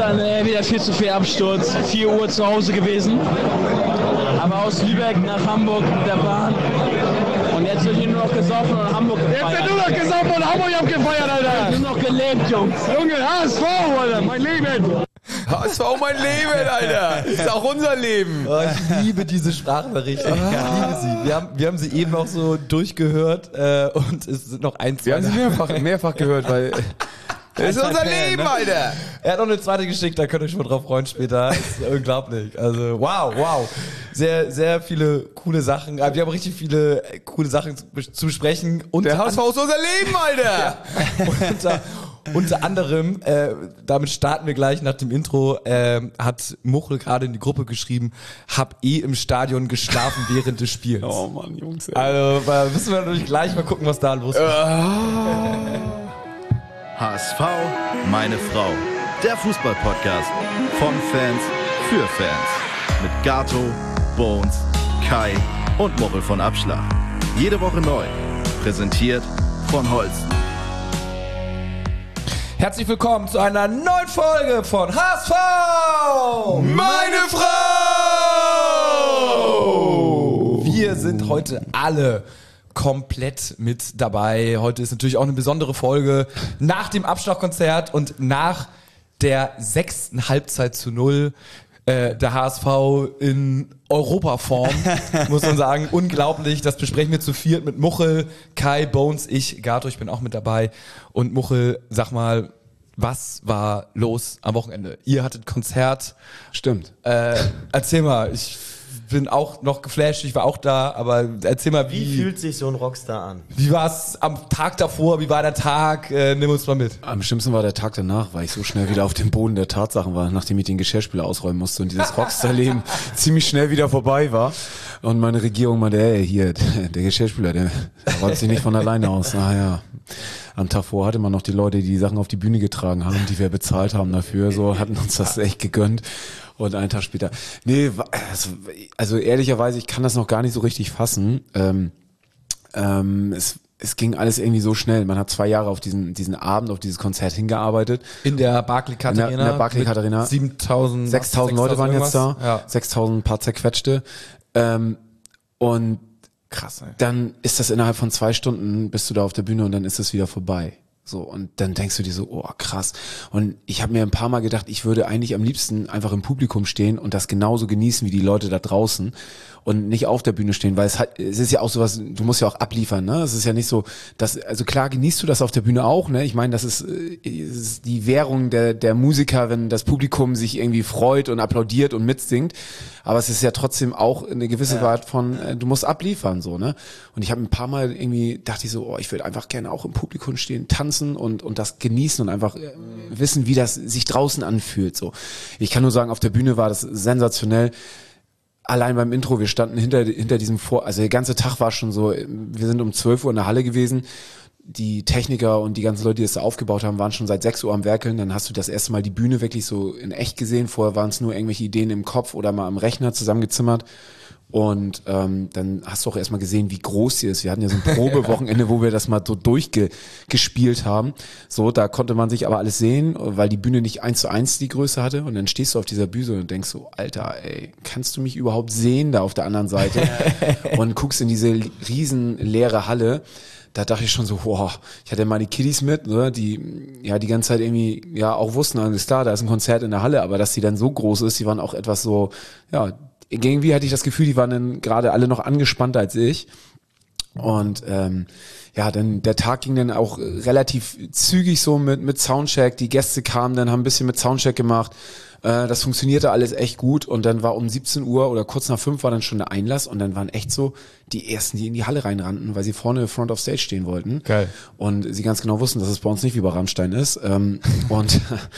gestern wieder viel zu viel Absturz. 4 Uhr zu Hause gewesen. Aber aus Lübeck nach Hamburg mit der Bahn. Und jetzt wird hier nur noch gesoffen und Hamburg gefeiert. Jetzt wird nur noch gesoffen und Hamburg abgefeiert, Alter. Nur noch gelebt, Jungs. Junge, HSV, Alter, mein Leben. HSV, mein Leben, Alter. Ist auch unser Leben. Oh, ich liebe diese Sprachnachrichten. Ich liebe sie. Wir haben sie eben auch so durchgehört und es sind noch ein, zwei. Wir haben sie mehrfach gehört, weil das ist unser Leben, ne? Alter. Er hat noch eine zweite geschickt, da könnt ihr euch schon mal drauf freuen später. Das ist unglaublich. Also wow. Sehr, sehr viele coole Sachen. Wir haben richtig viele coole Sachen zu besprechen. Der HSV ist unser Leben, Alter. Ja. Unter anderem, damit starten wir gleich nach dem Intro, hat Muchel gerade in die Gruppe geschrieben, hab im Stadion geschlafen während des Spiels. Oh Mann, Jungs. Ey. Also müssen wir natürlich gleich mal gucken, was da los ist. HSV, meine Frau. Der Fußball-Podcast von Fans für Fans. Mit Gato, Bones, Kai und Muchel von Abschlag. Jede Woche neu. Präsentiert von Holsten. Herzlich willkommen zu einer neuen Folge von HSV! Meine Frau! Wir sind heute alle komplett mit dabei. Heute ist natürlich auch eine besondere Folge nach dem Abschlagkonzert und nach der 6. Halbzeit zu 0. Der HSV in Europaform, muss man sagen. Unglaublich. Das besprechen wir zu viert mit Muchel, Kai, Bones, ich, Gato, ich bin auch mit dabei. Und Muchel, sag mal, was war los am Wochenende? Ihr hattet Konzert. Stimmt. Erzähl mal, ich bin auch noch geflasht, ich war auch da, aber erzähl mal, wie fühlt sich so ein Rockstar an? Wie war es am Tag davor? Wie war der Tag? Nimm uns mal mit. Am schlimmsten war der Tag danach, weil ich so schnell wieder auf dem Boden der Tatsachen war, nachdem ich den Geschirrspüler ausräumen musste und dieses Rockstar-Leben ziemlich schnell wieder vorbei war. Und meine Regierung meinte, ey, hier, der Geschirrspüler, der räumt sich nicht von alleine aus. Naja. Am Tag vor hatte man noch die Leute, die Sachen auf die Bühne getragen haben, die wir bezahlt haben dafür, so hatten uns das echt gegönnt. Und einen Tag später, nee, also ehrlicherweise, ich kann das noch gar nicht so richtig fassen. Es ging alles irgendwie so schnell. Man hat 2 Jahre auf diesen Abend, auf dieses Konzert hingearbeitet. In der Barclaycard Arena. In der Barclaycard Arena. 6.000 Leute waren jetzt da. Ja. 6.000 paar zerquetschte. Und krass, ey. Dann ist das innerhalb von 2 Stunden, bist du da auf der Bühne und dann ist es wieder vorbei. So, und dann denkst du dir so, oh krass. Und ich habe mir ein paar Mal gedacht, ich würde eigentlich am liebsten einfach im Publikum stehen und das genauso genießen wie die Leute da draußen und nicht auf der Bühne stehen, weil es ist ja auch sowas, du musst ja auch abliefern, ne? Es ist ja nicht so, also klar genießt du das auf der Bühne auch, ne? Ich meine, das ist die Währung der Musiker, wenn das Publikum sich irgendwie freut und applaudiert und mitsingt, aber es ist ja trotzdem auch eine gewisse Art von, du musst abliefern, so, ne? Und ich habe ein paar Mal irgendwie, dachte ich so, oh, ich würde einfach gerne auch im Publikum stehen, tanzen und das genießen und einfach wissen, wie das sich draußen anfühlt, so. Ich kann nur sagen, auf der Bühne war das sensationell. Allein beim Intro, wir standen hinter diesem also der ganze Tag war schon so, wir sind um 12 Uhr in der Halle gewesen, die Techniker und die ganzen Leute, die das da aufgebaut haben, waren schon seit 6 Uhr am Werkeln, dann hast du das erste Mal die Bühne wirklich so in echt gesehen, vorher waren es nur irgendwelche Ideen im Kopf oder mal am Rechner zusammengezimmert. Und dann hast du auch erstmal gesehen, wie groß sie ist. Wir hatten ja so ein Probewochenende, wo wir das mal so durchgespielt haben. So, da konnte man sich aber alles sehen, weil die Bühne nicht 1:1 die Größe hatte. Und dann stehst du auf dieser Bühne und denkst so, Alter, ey, kannst du mich überhaupt sehen da auf der anderen Seite? Und guckst in diese riesen leere Halle. Da dachte ich schon so, wow, ich hatte meine Kiddies mit, ne, die ja die ganze Zeit irgendwie ja auch wussten, alles klar, da ist ein Konzert in der Halle, aber dass die dann so groß ist, die waren auch etwas so, ja, irgendwie hatte ich das Gefühl, die waren dann gerade alle noch angespannter als ich. Und ja, dann der Tag ging dann auch relativ zügig so mit Soundcheck. Die Gäste kamen, dann haben ein bisschen mit Soundcheck gemacht. Das funktionierte alles echt gut. Und dann war um 17 Uhr oder kurz nach 5 war dann schon der Einlass. Und dann waren echt so die Ersten, die in die Halle reinrannten, weil sie vorne Front of Stage stehen wollten. Geil. Und sie ganz genau wussten, dass es bei uns nicht wie bei Rammstein ist. Und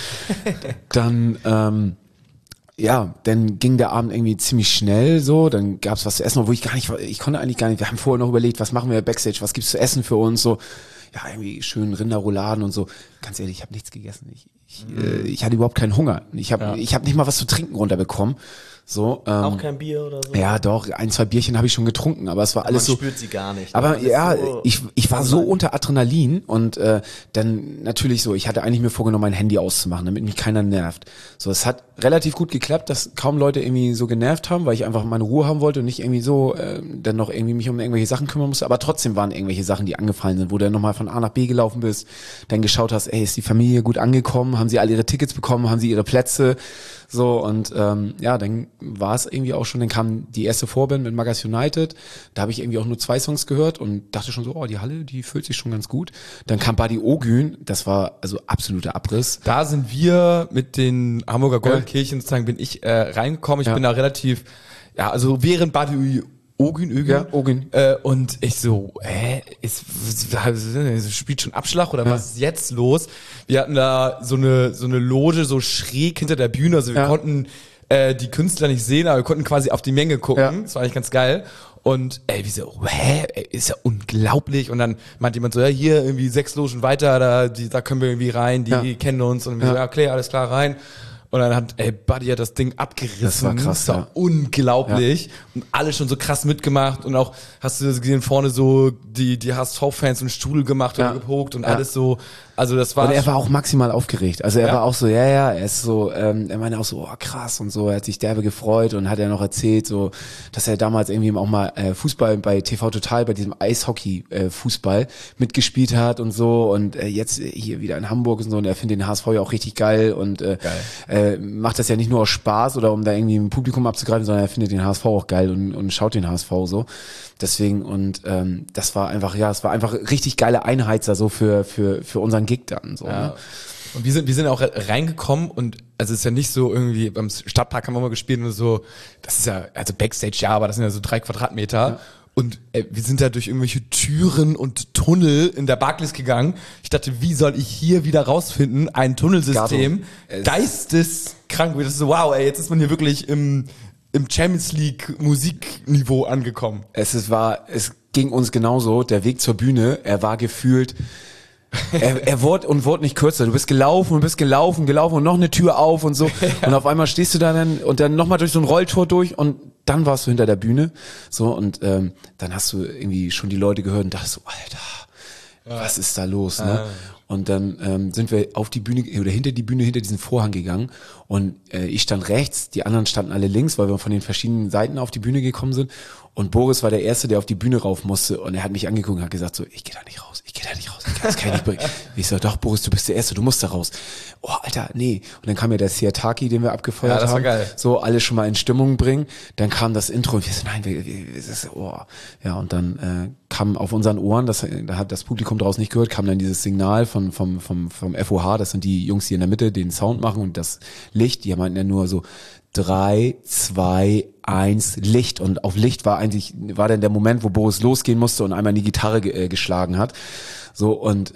dann ja, dann ging der Abend irgendwie ziemlich schnell so, dann gab's was zu essen, obwohl ich konnte eigentlich gar nicht, wir haben vorher noch überlegt, was machen wir Backstage, was gibt's zu essen für uns, so, ja, irgendwie schön Rinderrouladen und so, ganz ehrlich, ich habe nichts gegessen. Ich hatte überhaupt keinen Hunger. Ich habe nicht mal was zu trinken runterbekommen. So, auch kein Bier oder so? Ja, doch, 1, 2 Bierchen habe ich schon getrunken, aber es war alles so. Man spürt sie gar nicht. Aber ja, so ich war so unter Adrenalin und dann natürlich so, ich hatte eigentlich mir vorgenommen, mein Handy auszumachen, damit mich keiner nervt. So, es hat relativ gut geklappt, dass kaum Leute irgendwie so genervt haben, weil ich einfach meine Ruhe haben wollte und nicht irgendwie so dann noch irgendwie mich um irgendwelche Sachen kümmern musste. Aber trotzdem waren irgendwelche Sachen, die angefallen sind, wo du dann nochmal von A nach B gelaufen bist, dann geschaut hast, ey, ist die Familie gut angekommen, haben sie alle ihre Tickets bekommen, haben sie ihre Plätze, so und dann war es irgendwie auch schon, dann kam die erste Vorband mit Magas United, da habe ich irgendwie auch nur 2 Songs gehört und dachte schon so, oh, die Halle, die fühlt sich schon ganz gut. Dann kam Buddy Ogün, das war also absoluter Abriss. Da sind wir mit den Hamburger Goldkirchen sozusagen, bin ich reingekommen, ich bin da relativ, also während Buddy Ogün. Und ich so, spielt schon Abschlag oder was ist jetzt los? Wir hatten da so eine Loge so schräg hinter der Bühne, also wir konnten die Künstler nicht sehen, aber wir konnten quasi auf die Menge gucken. Das war eigentlich ganz geil. Und wir so, ist ja unglaublich. Und dann meinte jemand so, ja, hier irgendwie 6 Logen weiter, da können wir irgendwie rein, die kennen uns. Und wir so, ja, okay, alles klar, rein. Und dann hat Buddy das Ding abgerissen. Das war krass, das war unglaublich. Und alle schon so krass mitgemacht. Und auch, hast du das gesehen, vorne so die HSV-Fans einen Stuhl gemacht und gepokt und alles so. Also das war. Und er war auch maximal aufgeregt. Also er war auch so, er ist so, er meinte auch so, oh krass und so. Er hat sich derbe gefreut und hat ja noch erzählt, so, dass er damals irgendwie auch mal Fußball bei TV Total, bei diesem Eishockey-Fußball mitgespielt hat und so. Und jetzt hier wieder in Hamburg und so. Und er findet den HSV ja auch richtig geil und macht das ja nicht nur aus Spaß oder um da irgendwie im Publikum abzugreifen, sondern er findet den HSV auch geil und schaut den HSV so. Deswegen und das war einfach, es war einfach richtig geile Einheizer so für unseren Gig dann so. Ne? Und wir sind auch reingekommen und also es ist ja nicht so irgendwie, beim Stadtpark haben wir mal gespielt und so, das ist ja, also Backstage aber das sind ja so 3 Quadratmeter. Ja. Und wir sind da durch irgendwelche Türen und Tunnel in der Barclays gegangen. Ich dachte, wie soll ich hier wieder rausfinden? Ein Tunnelsystem, geisteskrank. Das ist so, wow, jetzt ist man hier wirklich im Champions League Musikniveau angekommen. Es ging uns genauso. Der Weg zur Bühne, er war gefühlt, er wurde nicht kürzer. Du bist gelaufen und noch eine Tür auf und so. Und auf einmal stehst du da dann und dann nochmal durch so ein Rolltor durch und dann warst du hinter der Bühne. So und dann hast du irgendwie schon die Leute gehört und dachtest so, Alter, was ist da los? Ne? Und dann sind wir auf die Bühne oder hinter diesen Vorhang gegangen und ich stand rechts, die anderen standen alle links, weil wir von den verschiedenen Seiten auf die Bühne gekommen sind. Und Boris war der Erste, der auf die Bühne rauf musste und er hat mich angeguckt und hat gesagt so, ich gehe da nicht raus. Das kann ich nicht bringen. Ich so, doch Boris, du bist der Erste, du musst da raus. Oh, Alter, nee. Und dann kam ja der Siataki, den wir abgefeuert haben. Das war geil. So, alle schon mal in Stimmung bringen. Dann kam das Intro und wir so, nein, Ja, und dann kam auf unseren Ohren, da hat das Publikum draußen nicht gehört, kam dann dieses Signal vom FOH, das sind die Jungs, die in der Mitte den Sound machen und das Licht, die meinten ja nur so 3, 2, 1, Licht. Und auf Licht war dann der Moment, wo Boris losgehen musste und einmal in die Gitarre geschlagen hat. So, und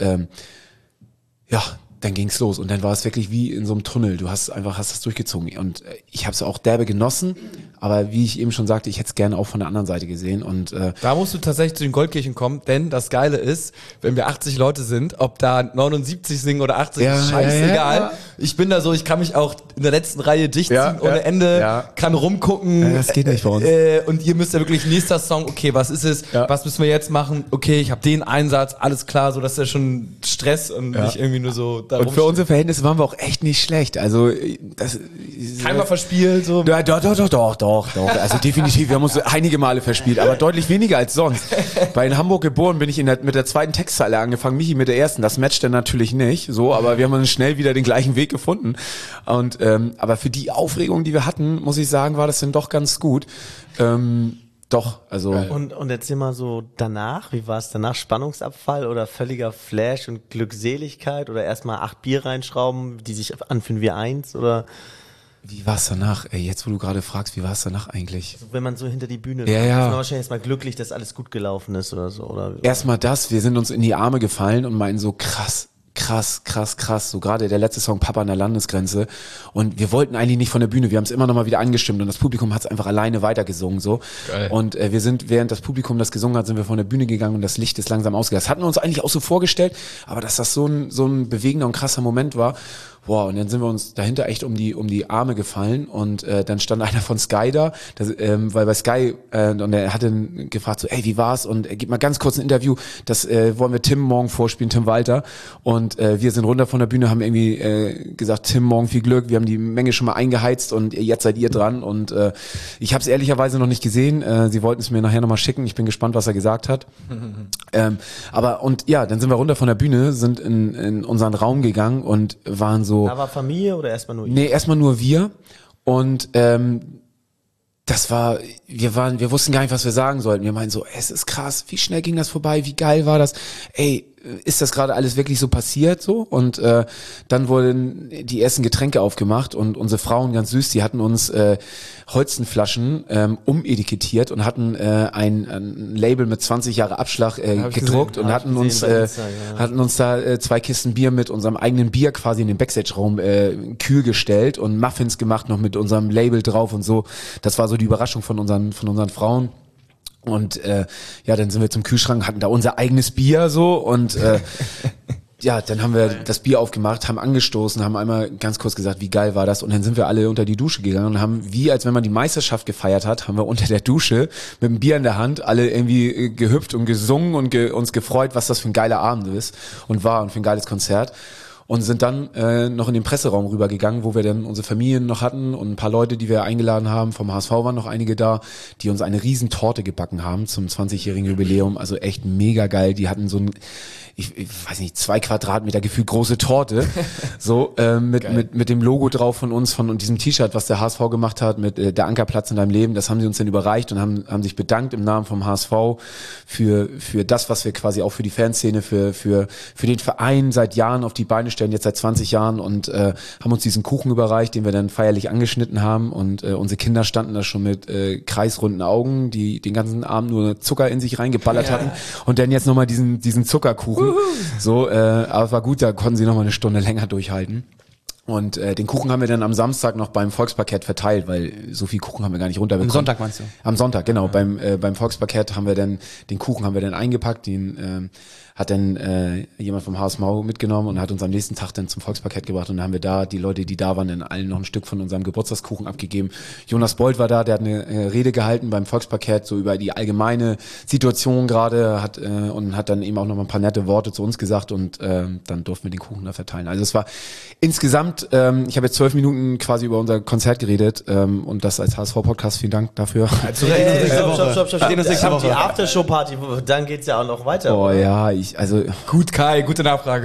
dann ging's los. Und dann war es wirklich wie in so einem Tunnel. Du hast das durchgezogen. Und ich habe es auch derbe genossen. Aber wie ich eben schon sagte, ich hätte es gerne auch von der anderen Seite gesehen. Und da musst du tatsächlich zu den Goldkirchen kommen, denn das Geile ist, wenn wir 80 Leute sind, ob da 79 singen oder 80, ist scheißegal. Ja. Ich bin da so, ich kann mich auch in der letzten Reihe dicht ziehen ohne Ende, kann rumgucken. Ja, das geht nicht bei uns. Und ihr müsst ja wirklich nächster Song, okay, was ist es? Ja. Was müssen wir jetzt machen? Okay, ich habe den Einsatz, alles klar, so dass ja schon Stress und nicht irgendwie nur so da. Und für unsere Verhältnisse waren wir auch echt nicht schlecht. Also Keinmal verspielt, so. Ja, doch. Also definitiv, wir haben uns einige Male verspielt, aber deutlich weniger als sonst. Weil in Hamburg geboren bin ich mit der zweiten Textzeile angefangen, Michi mit der ersten. Das matcht dann natürlich nicht, so, aber wir haben dann schnell wieder den gleichen Weg gefunden. Und aber für die Aufregung, die wir hatten, muss ich sagen, war das dann doch ganz gut. Doch, also. Und erzähl mal so danach, wie war es danach? Spannungsabfall oder völliger Flash und Glückseligkeit oder erstmal 8 Bier reinschrauben, die sich anfühlen wie 1 oder? Wie war es danach? Ey, jetzt wo du gerade fragst, wie war es danach eigentlich? Also, wenn man so hinter die Bühne ist man wahrscheinlich erstmal glücklich, dass alles gut gelaufen ist oder so. Oder? Erstmal das, wir sind uns in die Arme gefallen und meinten so, krass, krass. So gerade der letzte Song Papa an der Landesgrenze. Und wir wollten eigentlich nicht von der Bühne. Wir haben es immer noch mal wieder angestimmt und das Publikum hat es einfach alleine weitergesungen. So. Geil. Und wir sind, während das Publikum das gesungen hat, sind wir von der Bühne gegangen und das Licht ist langsam ausgegangen. Das hatten wir uns eigentlich auch so vorgestellt, aber dass das so ein bewegender und krasser Moment war. Wow, und dann sind wir uns dahinter echt um die Arme gefallen und dann stand einer von Sky da, weil bei Sky, und er hatte gefragt so, ey, wie war's? Und er gibt mal ganz kurz ein Interview, das wollen wir Tim morgen vorspielen, Tim Walter. Und wir sind runter von der Bühne, haben irgendwie gesagt, Tim, morgen viel Glück, wir haben die Menge schon mal eingeheizt und jetzt seid ihr dran. Und ich habe es ehrlicherweise noch nicht gesehen, sie wollten es mir nachher nochmal schicken, ich bin gespannt, was er gesagt hat. Dann sind wir runter von der Bühne, sind in unseren Raum gegangen und waren so. Da war Familie oder erstmal nur ihr? Nee, erstmal nur wir. Und wir wussten gar nicht, was wir sagen sollten. Wir meinen so, es ist krass, wie schnell ging das vorbei, wie geil war das? Ey, ist das gerade alles wirklich so passiert so? Und dann wurden die ersten Getränke aufgemacht und unsere Frauen, ganz süß, die hatten uns Holzenflaschen umetikettiert und hatten ein Label mit 20 Jahre Abschlag gedruckt und hatten uns da 2 Kisten Bier mit unserem eigenen Bier quasi in den Backstage-Raum kühl gestellt und Muffins gemacht noch mit unserem Label drauf und so. Das war so die Überraschung von unseren Frauen. Und dann sind wir zum Kühlschrank, hatten da unser eigenes Bier so und dann haben wir das Bier aufgemacht, haben angestoßen, haben einmal ganz kurz gesagt, wie geil war das, und dann sind wir alle unter die Dusche gegangen und haben, wie als wenn man die Meisterschaft gefeiert hat, haben wir unter der Dusche mit dem Bier in der Hand alle irgendwie gehüpft und gesungen und uns gefreut, was das für ein geiler Abend ist und war und für ein geiles Konzert. Und sind dann noch in den Presseraum rübergegangen, wo wir dann unsere Familien noch hatten und ein paar Leute, die wir eingeladen haben. Vom HSV waren noch einige da, die uns eine riesen Torte gebacken haben zum 20-jährigen Jubiläum. Also echt mega geil. Die hatten so ein, ich weiß nicht, 2 Quadratmeter gefühlt große Torte, so mit dem Logo drauf von uns, und diesem T-Shirt, was der HSV gemacht hat, mit der Ankerplatz in deinem Leben. Das haben sie uns dann überreicht und haben sich bedankt im Namen vom HSV für das, was wir quasi auch für die Fanszene, für den Verein seit Jahren auf die Beine stellen, jetzt seit 20 Jahren, und haben uns diesen Kuchen überreicht, den wir dann feierlich angeschnitten haben, und unsere Kinder standen da schon mit kreisrunden Augen, die den ganzen Abend nur Zucker in sich reingeballert hatten, und dann jetzt nochmal diesen Zuckerkuchen. So, aber es war gut, da konnten sie noch mal eine Stunde länger durchhalten. Und den Kuchen haben wir dann am Samstag noch beim Volksparkett verteilt, weil so viel Kuchen haben wir gar nicht runterbekommen. Am Sonntag meinst du? Am Sonntag, genau. Beim Volksparkett haben wir dann den Kuchen eingepackt, den hat dann jemand vom HSV mitgenommen und hat uns am nächsten Tag dann zum Volksparkett gebracht, und dann haben wir da die Leute, die da waren, dann allen noch ein Stück von unserem Geburtstagskuchen abgegeben. Jonas Bold war da, der hat eine Rede gehalten beim Volksparkett, so über die allgemeine Situation gerade, und hat dann eben auch noch mal ein paar nette Worte zu uns gesagt, und dann durften wir den Kuchen da verteilen. Also es war insgesamt, ich habe jetzt 12 Minuten quasi über unser Konzert geredet, und das als HSV-Podcast, vielen Dank dafür. Stopp. Die Aftershow-Party, dann geht's ja auch noch weiter. Oh ja, Gut, Kai, gute Nachfrage.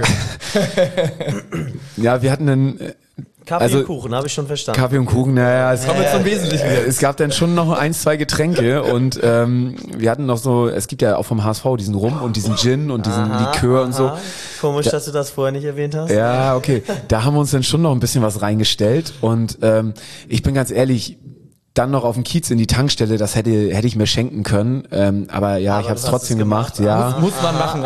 Ja, wir hatten dann Kaffee und Kuchen, habe ich schon verstanden. Kaffee und Kuchen, naja, es Kommen wir zum Wesentlichen jetzt. Es gab dann schon noch 1, 2 Getränke, und wir hatten noch so, es gibt ja auch vom HSV diesen Rum und diesen Gin und diesen Likör und so. Komisch, dass du das vorher nicht erwähnt hast. Ja, okay. Da haben wir uns dann schon noch ein bisschen was reingestellt, und ich bin ganz ehrlich, dann noch auf dem Kiez in die Tankstelle, das hätte ich mir schenken können, aber ich habe es trotzdem gemacht. Ja, muss man machen.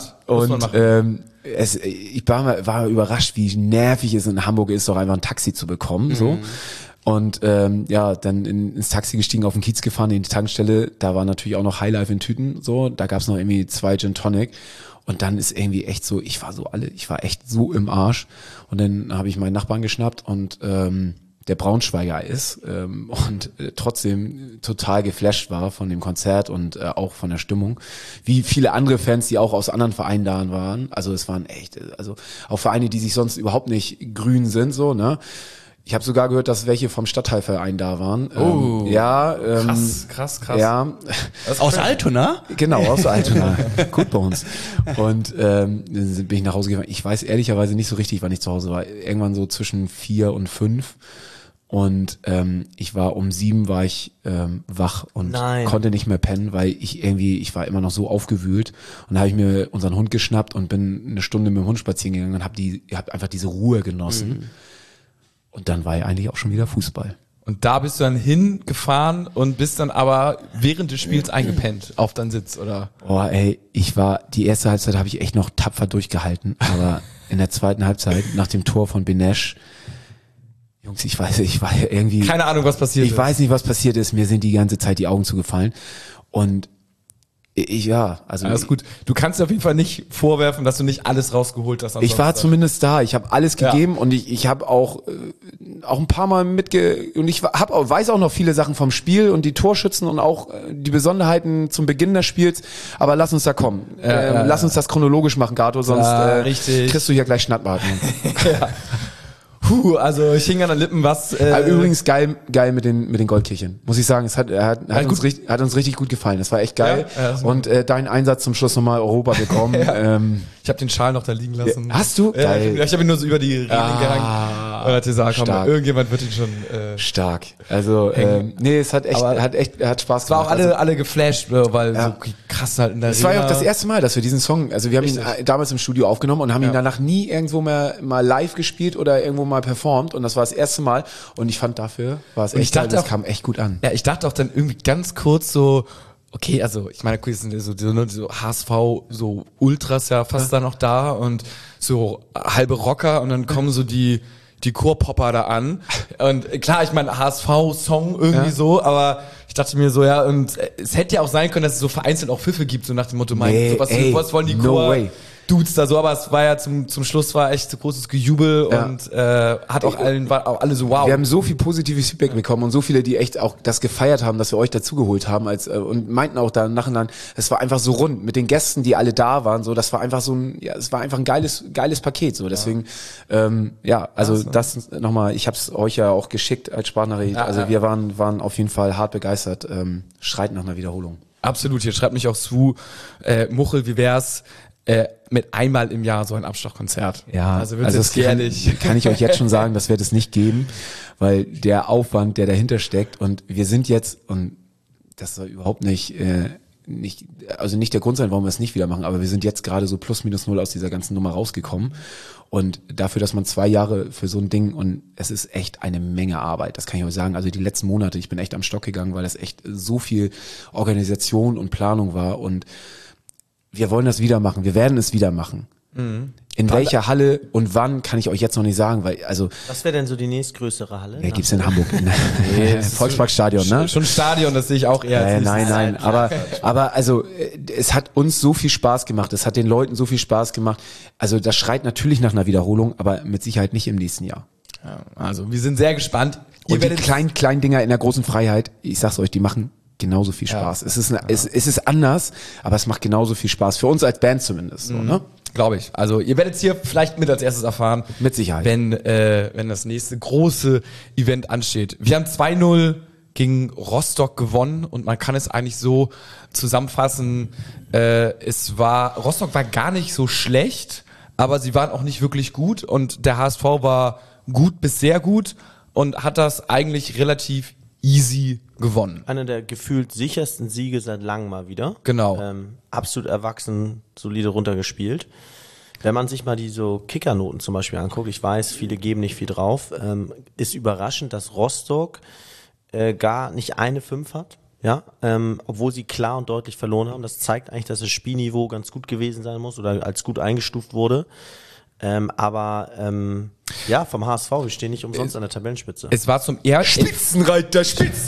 Ich war überrascht, wie nervig es in Hamburg ist, doch einfach ein Taxi zu bekommen, so. Und dann ins Taxi gestiegen, auf den Kiez gefahren, in die Tankstelle, da war natürlich auch noch Highlife in Tüten, so, da gab's noch irgendwie 2 Gin Tonic. Und dann ist irgendwie echt so, ich war echt so im Arsch. Und dann habe ich meinen Nachbarn geschnappt, und der Braunschweiger ist und trotzdem total geflasht war von dem Konzert und auch von der Stimmung. Wie viele andere Fans, die auch aus anderen Vereinen da waren. Also es waren echt, also auch Vereine, die sich sonst überhaupt nicht grün sind, so, ne? Ich habe sogar gehört, dass welche vom Stadtteilverein da waren. Krass. Ja. Aus Altona? Genau, aus Altona. Gut bei uns. Und dann bin ich nach Hause gefahren. Ich weiß ehrlicherweise nicht so richtig, wann ich zu Hause war. Irgendwann so zwischen 4 und 5. Und ich war um 7 war ich wach und konnte nicht mehr pennen, weil ich war immer noch so aufgewühlt. Und da habe ich mir unseren Hund geschnappt und bin eine Stunde mit dem Hund spazieren gegangen und hab einfach diese Ruhe genossen. Und dann war ja eigentlich auch schon wieder Fußball. Und da bist du dann hingefahren und bist dann aber während des Spiels eingepennt auf deinen Sitz, oder? Oh ey, die erste Halbzeit habe ich echt noch tapfer durchgehalten, aber in der zweiten Halbzeit nach dem Tor von Benesch. Jungs, ich war irgendwie... Keine Ahnung, was passiert ist. Ich weiß nicht, was passiert ist. Mir sind die ganze Zeit die Augen zugefallen. Und alles gut. Du kannst dir auf jeden Fall nicht vorwerfen, dass du nicht alles rausgeholt hast. Ich war zumindest da. Ich habe alles gegeben und ich habe auch ein paar Mal und ich weiß auch noch viele Sachen vom Spiel und die Torschützen und auch die Besonderheiten zum Beginn des Spiels. Aber lass uns da kommen. Lass uns das chronologisch machen, Gato, sonst kriegst du hier gleich Schnappatmung. Ja. Also ich hing an den Lippen, was... übrigens geil mit den Goldkirchen. Muss ich sagen, es hat uns richtig gut gefallen. Das war echt geil. Ja, und dein Einsatz zum Schluss nochmal Europa bekommen. Ja. Ich habe den Schal noch da liegen lassen. Hast du? Geil. Ich habe ihn nur so über die Reling gehangen. Und hat gesagt, komm, irgendjemand wird ihn schon... stark. Also, es hat Spaß gemacht. Es war auch alle geflasht, weil so krass halt in der Es war ja auch das erste Mal, dass wir diesen Song, also wir haben ihn damals im Studio aufgenommen und haben ihn danach nie irgendwo mal live gespielt oder irgendwo mal performt und das war das erste Mal und ich fand dafür war es echt geil, das kam echt gut an. Ja, ich dachte auch dann irgendwie ganz kurz so, okay, also ich meine, es sind so HSV, so Ultras ja fast da noch da und so halbe Rocker und dann kommen so die Chorpopper da an und klar, ich meine HSV-Song irgendwie so, aber ich dachte mir so, ja, und es hätte ja auch sein können, dass es so vereinzelt auch Pfiffe gibt, so nach dem Motto, was wollen die Chor-Dudes da so, aber es war ja zum Schluss war echt so großes Gejubel und war auch alle so wow. Wir haben so viel positives Feedback bekommen und so viele, die echt auch das gefeiert haben, dass wir euch dazugeholt haben und meinten auch da nachher, es war einfach so rund mit den Gästen, die alle da waren, so, das war einfach es war einfach ein geiles Paket, so, deswegen, das nochmal, ich hab's euch ja auch geschickt als Sprachnachricht, wir waren auf jeden Fall hart begeistert, schreit nach einer Wiederholung. Absolut, hier schreibt mich auch zu, Muchel, wie wär's, mit einmal im Jahr so ein Abschlagkonzert. Ja, also das kann ich euch jetzt schon sagen, dass wir das nicht geben, weil der Aufwand, der dahinter steckt und wir sind jetzt, und das soll überhaupt nicht der Grund sein, warum wir es nicht wieder machen, aber wir sind jetzt gerade so plus minus null aus dieser ganzen Nummer rausgekommen und dafür, dass man 2 Jahre für so ein Ding und es ist echt eine Menge Arbeit, das kann ich euch sagen, also die letzten Monate, ich bin echt am Stock gegangen, weil das echt so viel Organisation und Planung war und wir wollen das wieder machen, wir werden es wieder machen. Mhm. In welcher Halle und wann, kann ich euch jetzt noch nicht sagen, weil, also... Was wäre denn so die nächstgrößere Halle? Ja, gibt's in Hamburg. Volksparkstadion, ne? Schon Stadion, das sehe ich auch eher. Nein, aber also, es hat uns so viel Spaß gemacht, es hat den Leuten so viel Spaß gemacht. Also, das schreit natürlich nach einer Wiederholung, aber mit Sicherheit nicht im nächsten Jahr. Ja, also, wir sind sehr gespannt. Und die kleinen Dinger in der großen Freiheit, ich sag's euch, die machen genauso viel Spaß. Ja. Es ist anders, aber es macht genauso viel Spaß. Für uns als Band zumindest. So, ne? Glaube ich. Also ihr werdet es hier vielleicht mit als erstes erfahren. Mit Sicherheit. Wenn das nächste große Event ansteht. Wir haben 2-0 gegen Rostock gewonnen und man kann es eigentlich so zusammenfassen. Rostock war gar nicht so schlecht, aber sie waren auch nicht wirklich gut und der HSV war gut bis sehr gut und hat das eigentlich relativ easy gewonnen. Einer der gefühlt sichersten Siege seit langem mal wieder. Genau. Absolut erwachsen, solide runtergespielt. Wenn man sich mal die so Kickernoten zum Beispiel anguckt, ich weiß, viele geben nicht viel drauf, ist überraschend, dass Rostock gar nicht eine 5 hat. Ja, obwohl sie klar und deutlich verloren haben. Das zeigt eigentlich, dass das Spielniveau ganz gut gewesen sein muss oder als gut eingestuft wurde. Aber vom HSV, wir stehen nicht umsonst an der Tabellenspitze. Es war zum ersten... Spitzenreiter,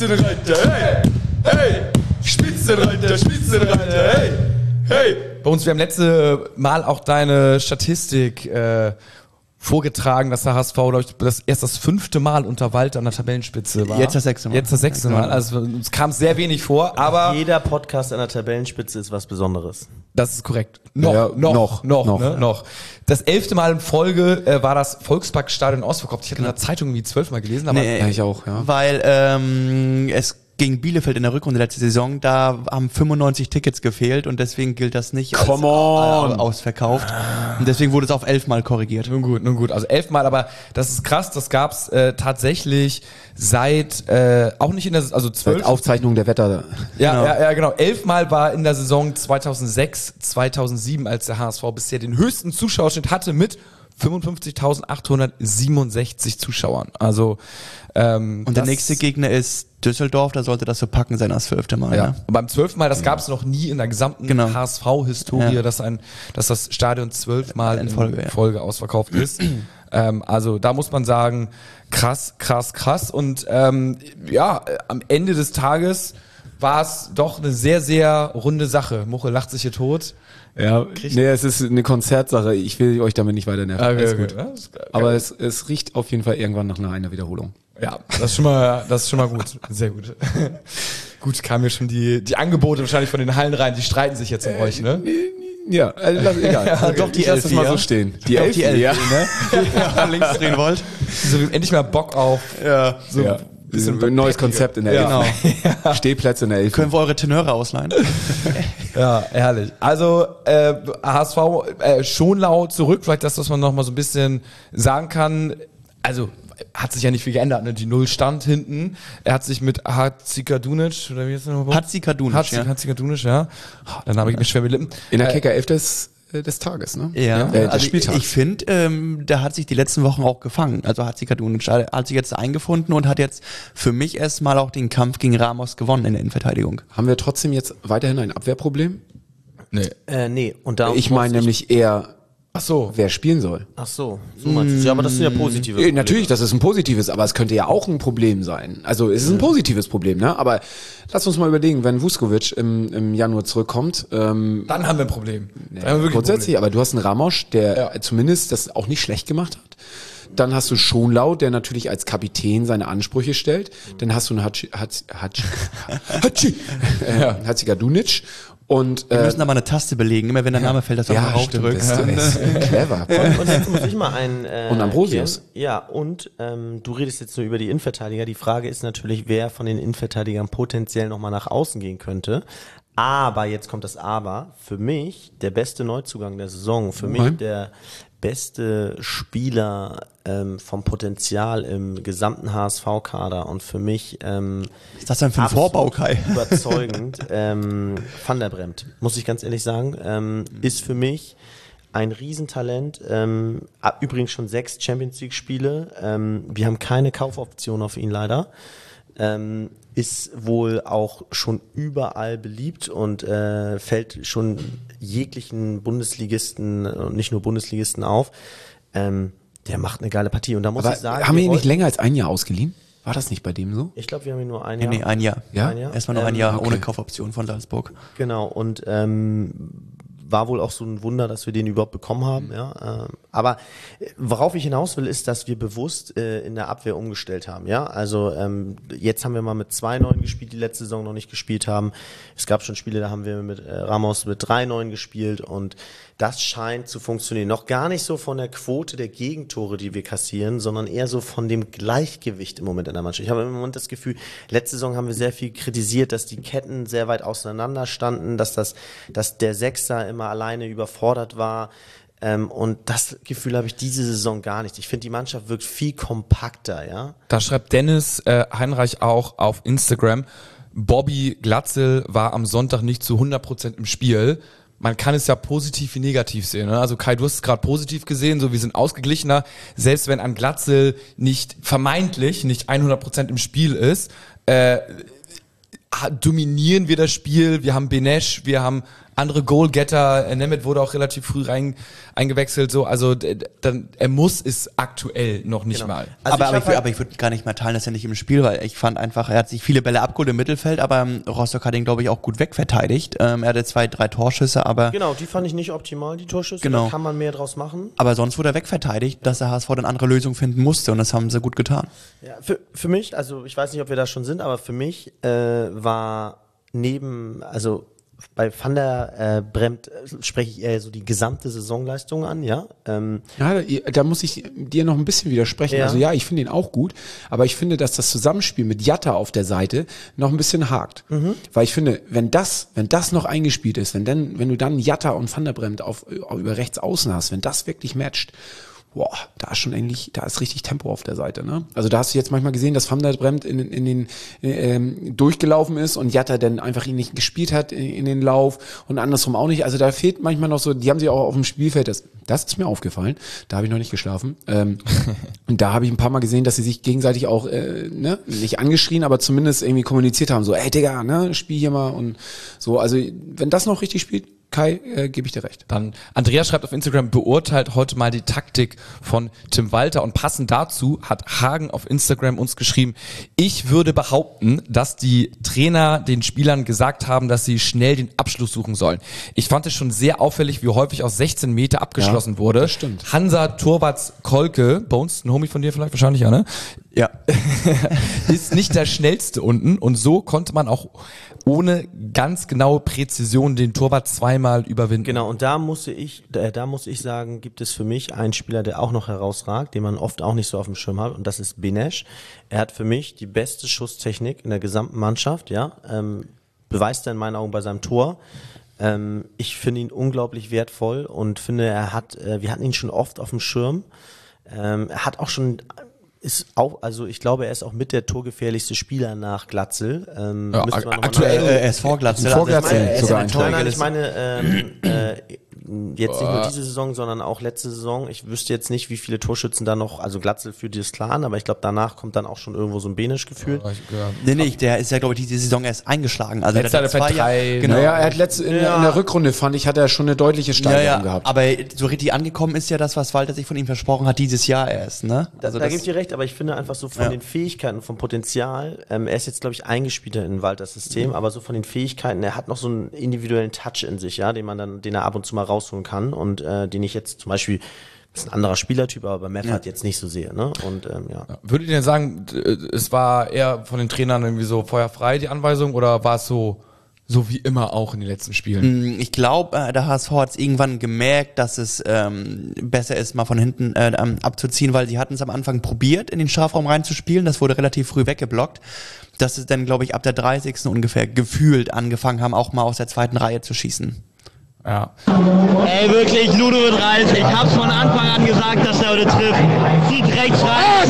hey! Spitzenreiter, hey! Bei uns, wir haben letzte Mal auch deine Statistik vorgetragen, dass der HSV, glaube ich, erst das 5. Mal unter Walter an der Tabellenspitze war. Jetzt das 6. Mal. Jetzt das 6. Mal. Also uns kam sehr wenig vor, aber... Jeder Podcast an der Tabellenspitze ist was Besonderes. Das ist korrekt. Noch. Das 11. Mal in Folge war das Volksparkstadion ausverkauft. Ich hatte in der Zeitung irgendwie 12 Mal gelesen, aber... Ja, ich auch, ja. Weil es gegen Bielefeld in der Rückrunde letzte Saison, da haben 95 Tickets gefehlt und deswegen gilt das nicht als ausverkauft. Und deswegen wurde es auf 11 Mal korrigiert. Nun gut, also 11 Mal, aber das ist krass, das gab's tatsächlich seit, auch nicht in der, also 12. Seit Aufzeichnung der Wetter. Ja, genau. 11 Mal war in der Saison 2006, 2007, als der HSV bisher den höchsten Zuschauerschnitt hatte mit 55.867 Zuschauern. Also, und der nächste Gegner ist Düsseldorf, da sollte das so packen sein als 12. Mal. Ja. Ne? Und beim 12. Mal, das gab es noch nie in der gesamten HSV-Historie, dass das Stadion 12 Mal in Folge ausverkauft ist. Also da muss man sagen, krass. Und am Ende des Tages war es doch eine sehr, sehr runde Sache. Muche lacht sich hier tot. Ja, es ist eine Konzertsache. Ich will euch damit nicht weiter nerven. Alles gut. Ja, aber es riecht auf jeden Fall irgendwann nach einer Wiederholung. Ja, das ist schon mal gut. Sehr gut. Gut, kamen mir schon die Angebote wahrscheinlich von den Hallen rein. Die streiten sich jetzt um euch, ne? Ja, egal. Ja, doch die Elf mal so stehen. Die Elf, ne? Ja, links drehen wollt. So, endlich mal Bock auf ein neues Konzept in der Elf. Genau. Stehplätze in der Elf. Können wir eure Tenöre ausleihen? Ja, herrlich. Also HSV Schonlau zurück, vielleicht das, was man noch mal so ein bisschen sagen kann. Also hat sich ja nicht viel geändert, ne? Die Null stand hinten. Er hat sich mit Hatzikadunic, oder wie ist das nochmal? Hatzikadunic, ja. Dann habe ich mir schwer mit Lippen. In der Kicker 11 des Tages, ne? Ja, des Spieltags. Ich finde, der hat sich die letzten Wochen auch gefangen. Also Hatzikadunic hat sich jetzt eingefunden und hat jetzt für mich erstmal auch den Kampf gegen Ramos gewonnen in der Innenverteidigung. Haben wir trotzdem jetzt weiterhin ein Abwehrproblem? Nee. Und da ich meine nämlich eher, ach so, wer spielen soll. Ach so meinst du. Ja, aber das sind ja positive Probleme. Natürlich, das ist ein positives, aber es könnte ja auch ein Problem sein. Also es ist ein positives Problem, ne? Aber lass uns mal überlegen, wenn Vuskovic im Januar zurückkommt. Dann haben wir ein Problem. Grundsätzlich, aber du hast einen Ramos, der zumindest das auch nicht schlecht gemacht hat. Dann hast du Schonlau, der natürlich als Kapitän seine Ansprüche stellt. Dann hast du einen Hatzikadunic. Und, wir müssen da mal eine Taste belegen, immer wenn der Name fällt, dass du auch mal raufdrückst. Clever. Und jetzt muss ich mal und Ambrosius. Ja, und du redest jetzt nur über die Innenverteidiger. Die Frage ist natürlich, wer von den Innenverteidigern potenziell nochmal nach außen gehen könnte. Aber, jetzt kommt das Aber, für mich der beste Neuzugang der Saison, für mich der beste Spieler vom Potenzial im gesamten HSV-Kader und für mich was ist das denn für ein Vorbau, Kai? Überzeugend Van der Bremt, muss ich ganz ehrlich sagen, ist für mich ein Riesentalent, übrigens schon 6 Champions-League-Spiele, wir haben keine Kaufoption auf ihn leider, ist wohl auch schon überall beliebt und fällt schon jeglichen Bundesligisten und nicht nur Bundesligisten auf. Der macht eine geile Partie. Und da muss ich sagen, haben wir ihn nicht länger als ein Jahr ausgeliehen? War das nicht bei dem so? Ich glaube, wir haben ihn nur ein Jahr. Nee, ein Jahr. Ja? Erstmal nur ein Jahr ohne Kaufoption von Salzburg. Genau. Und war wohl auch so ein Wunder, dass wir den überhaupt bekommen haben. Ja, aber worauf ich hinaus will, ist, dass wir bewusst in der Abwehr umgestellt haben. Ja, also jetzt haben wir mal mit 2 Neuen gespielt, die letzte Saison noch nicht gespielt haben. Es gab schon Spiele, da haben wir mit Ramos mit 3 Neuen gespielt und das scheint zu funktionieren. Noch gar nicht so von der Quote der Gegentore, die wir kassieren, sondern eher so von dem Gleichgewicht im Moment in der Mannschaft. Ich habe im Moment das Gefühl, letzte Saison haben wir sehr viel kritisiert, dass die Ketten sehr weit auseinander standen, dass der Sechser immer alleine überfordert war. Und das Gefühl habe ich diese Saison gar nicht. Ich finde, die Mannschaft wirkt viel kompakter, ja. Da schreibt Dennis Heinreich auch auf Instagram, Bobby Glatzel war am Sonntag nicht zu 100% im Spiel. Man kann es ja positiv wie negativ sehen. Ne? Also Kai, du hast es gerade positiv gesehen, so wir sind ausgeglichener. Selbst wenn an Glatzel vermeintlich nicht 100% im Spiel ist, dominieren wir das Spiel. Wir haben Benesch, wir haben andere Goalgetter. Nemeth wurde auch relativ früh eingewechselt. So, also er muss es aktuell noch nicht mal. Also aber ich würde gar nicht mal teilen, dass er nicht im Spiel war. Ich fand einfach, er hat sich viele Bälle abgeholt im Mittelfeld, aber Rostock hat ihn, glaube ich, auch gut wegverteidigt. Er hatte 2, 3 Torschüsse, aber... Genau, die fand ich nicht optimal, die Torschüsse. Genau. Da kann man mehr draus machen. Aber sonst wurde er wegverteidigt, dass der HSV dann andere Lösungen finden musste und das haben sie gut getan. Ja, für mich, also ich weiß nicht, ob wir da schon sind, aber für mich war bei Van der Bremt spreche ich eher so die gesamte Saisonleistung an, ja. Da muss ich dir noch ein bisschen widersprechen. Ja. Also ja, ich finde ihn auch gut, aber ich finde, dass das Zusammenspiel mit Jatta auf der Seite noch ein bisschen hakt. Weil ich finde, wenn das noch eingespielt ist, wenn du dann Jatta und Van der Bremt über rechts außen hast, wenn das wirklich matcht boah, da ist richtig Tempo auf der Seite, ne? Also da hast du jetzt manchmal gesehen, dass Van der Bremt in den durchgelaufen ist und Jatta dann einfach ihn nicht gespielt hat in den Lauf und andersrum auch nicht. Also da fehlt manchmal noch so, die haben sich auch auf dem Spielfeld, das ist mir aufgefallen, da habe ich noch nicht geschlafen. Und da habe ich ein paar Mal gesehen, dass sie sich gegenseitig auch nicht angeschrien, aber zumindest irgendwie kommuniziert haben, so, ey Digga, ne, spiel hier mal und so. Also wenn das noch richtig spielt, Kai, gebe ich dir recht. Dann Andreas schreibt auf Instagram, beurteilt heute mal die Taktik von Tim Walter und passend dazu hat Hagen auf Instagram uns geschrieben, ich würde behaupten, dass die Trainer den Spielern gesagt haben, dass sie schnell den Abschluss suchen sollen. Ich fand es schon sehr auffällig, wie häufig aus 16 Meter abgeschlossen wurde. Das stimmt. Hansa Torwarts Kolke, Bones, ein Homie von dir vielleicht wahrscheinlich, ja, ne? Ja. Ist nicht der schnellste unten und so konnte man auch ohne ganz genaue Präzision den Torwart zweimal überwinden. Genau, und da muss ich sagen, gibt es für mich einen Spieler, der auch noch herausragt, den man oft auch nicht so auf dem Schirm hat, und das ist Benesch. Er hat für mich die beste Schusstechnik in der gesamten Mannschaft, ja, beweist er in meinen Augen bei seinem Tor. Ich finde ihn unglaublich wertvoll und finde, wir hatten ihn schon oft auf dem Schirm. Er hat auch schon ich glaube, er ist auch mit der torgefährlichste Spieler nach Glatzel. Aktuell er ist vor Glatzel. Ich meine, jetzt nicht nur diese Saison, sondern auch letzte Saison. Ich wüsste jetzt nicht, wie viele Torschützen da noch, also Glatzel führt dieses klar an, aber ich glaube, danach kommt dann auch schon irgendwo so ein Benesch gefühlt. Nee, der ist ja, glaube ich, diese Saison erst eingeschlagen. Also er hat 2 Genau. Naja, er hat in der Rückrunde, fand ich, hat er schon eine deutliche Steigerung gehabt. Aber so richtig angekommen ist ja das, was Walter sich von ihm versprochen hat, dieses Jahr erst, ne? Also da gebe ich dir recht, aber ich finde einfach so von den Fähigkeiten, vom Potenzial, er ist jetzt, glaube ich, eingespielter in Walters System, aber so von den Fähigkeiten, er hat noch so einen individuellen Touch in sich, ja, den er ab und zu mal rausholen kann und den ich jetzt zum Beispiel, ist ein anderer Spielertyp, aber bei Meffert jetzt nicht so sehe, ne? Und Würdet ihr denn sagen, es war eher von den Trainern irgendwie so feuerfrei die Anweisung oder war es so wie immer auch in den letzten Spielen? Ich glaube, der HSV hat es irgendwann gemerkt, dass es besser ist, mal von hinten abzuziehen, weil sie hatten es am Anfang probiert, in den Strafraum reinzuspielen. Das wurde relativ früh weggeblockt. Dass es dann, glaube ich, ab der 30. ungefähr gefühlt angefangen haben, auch mal aus der zweiten Reihe zu schießen. Ja. Ey, wirklich, Ludovic Reis, ich hab's von Anfang an gesagt, dass er heute trifft. Zieht rechts rein,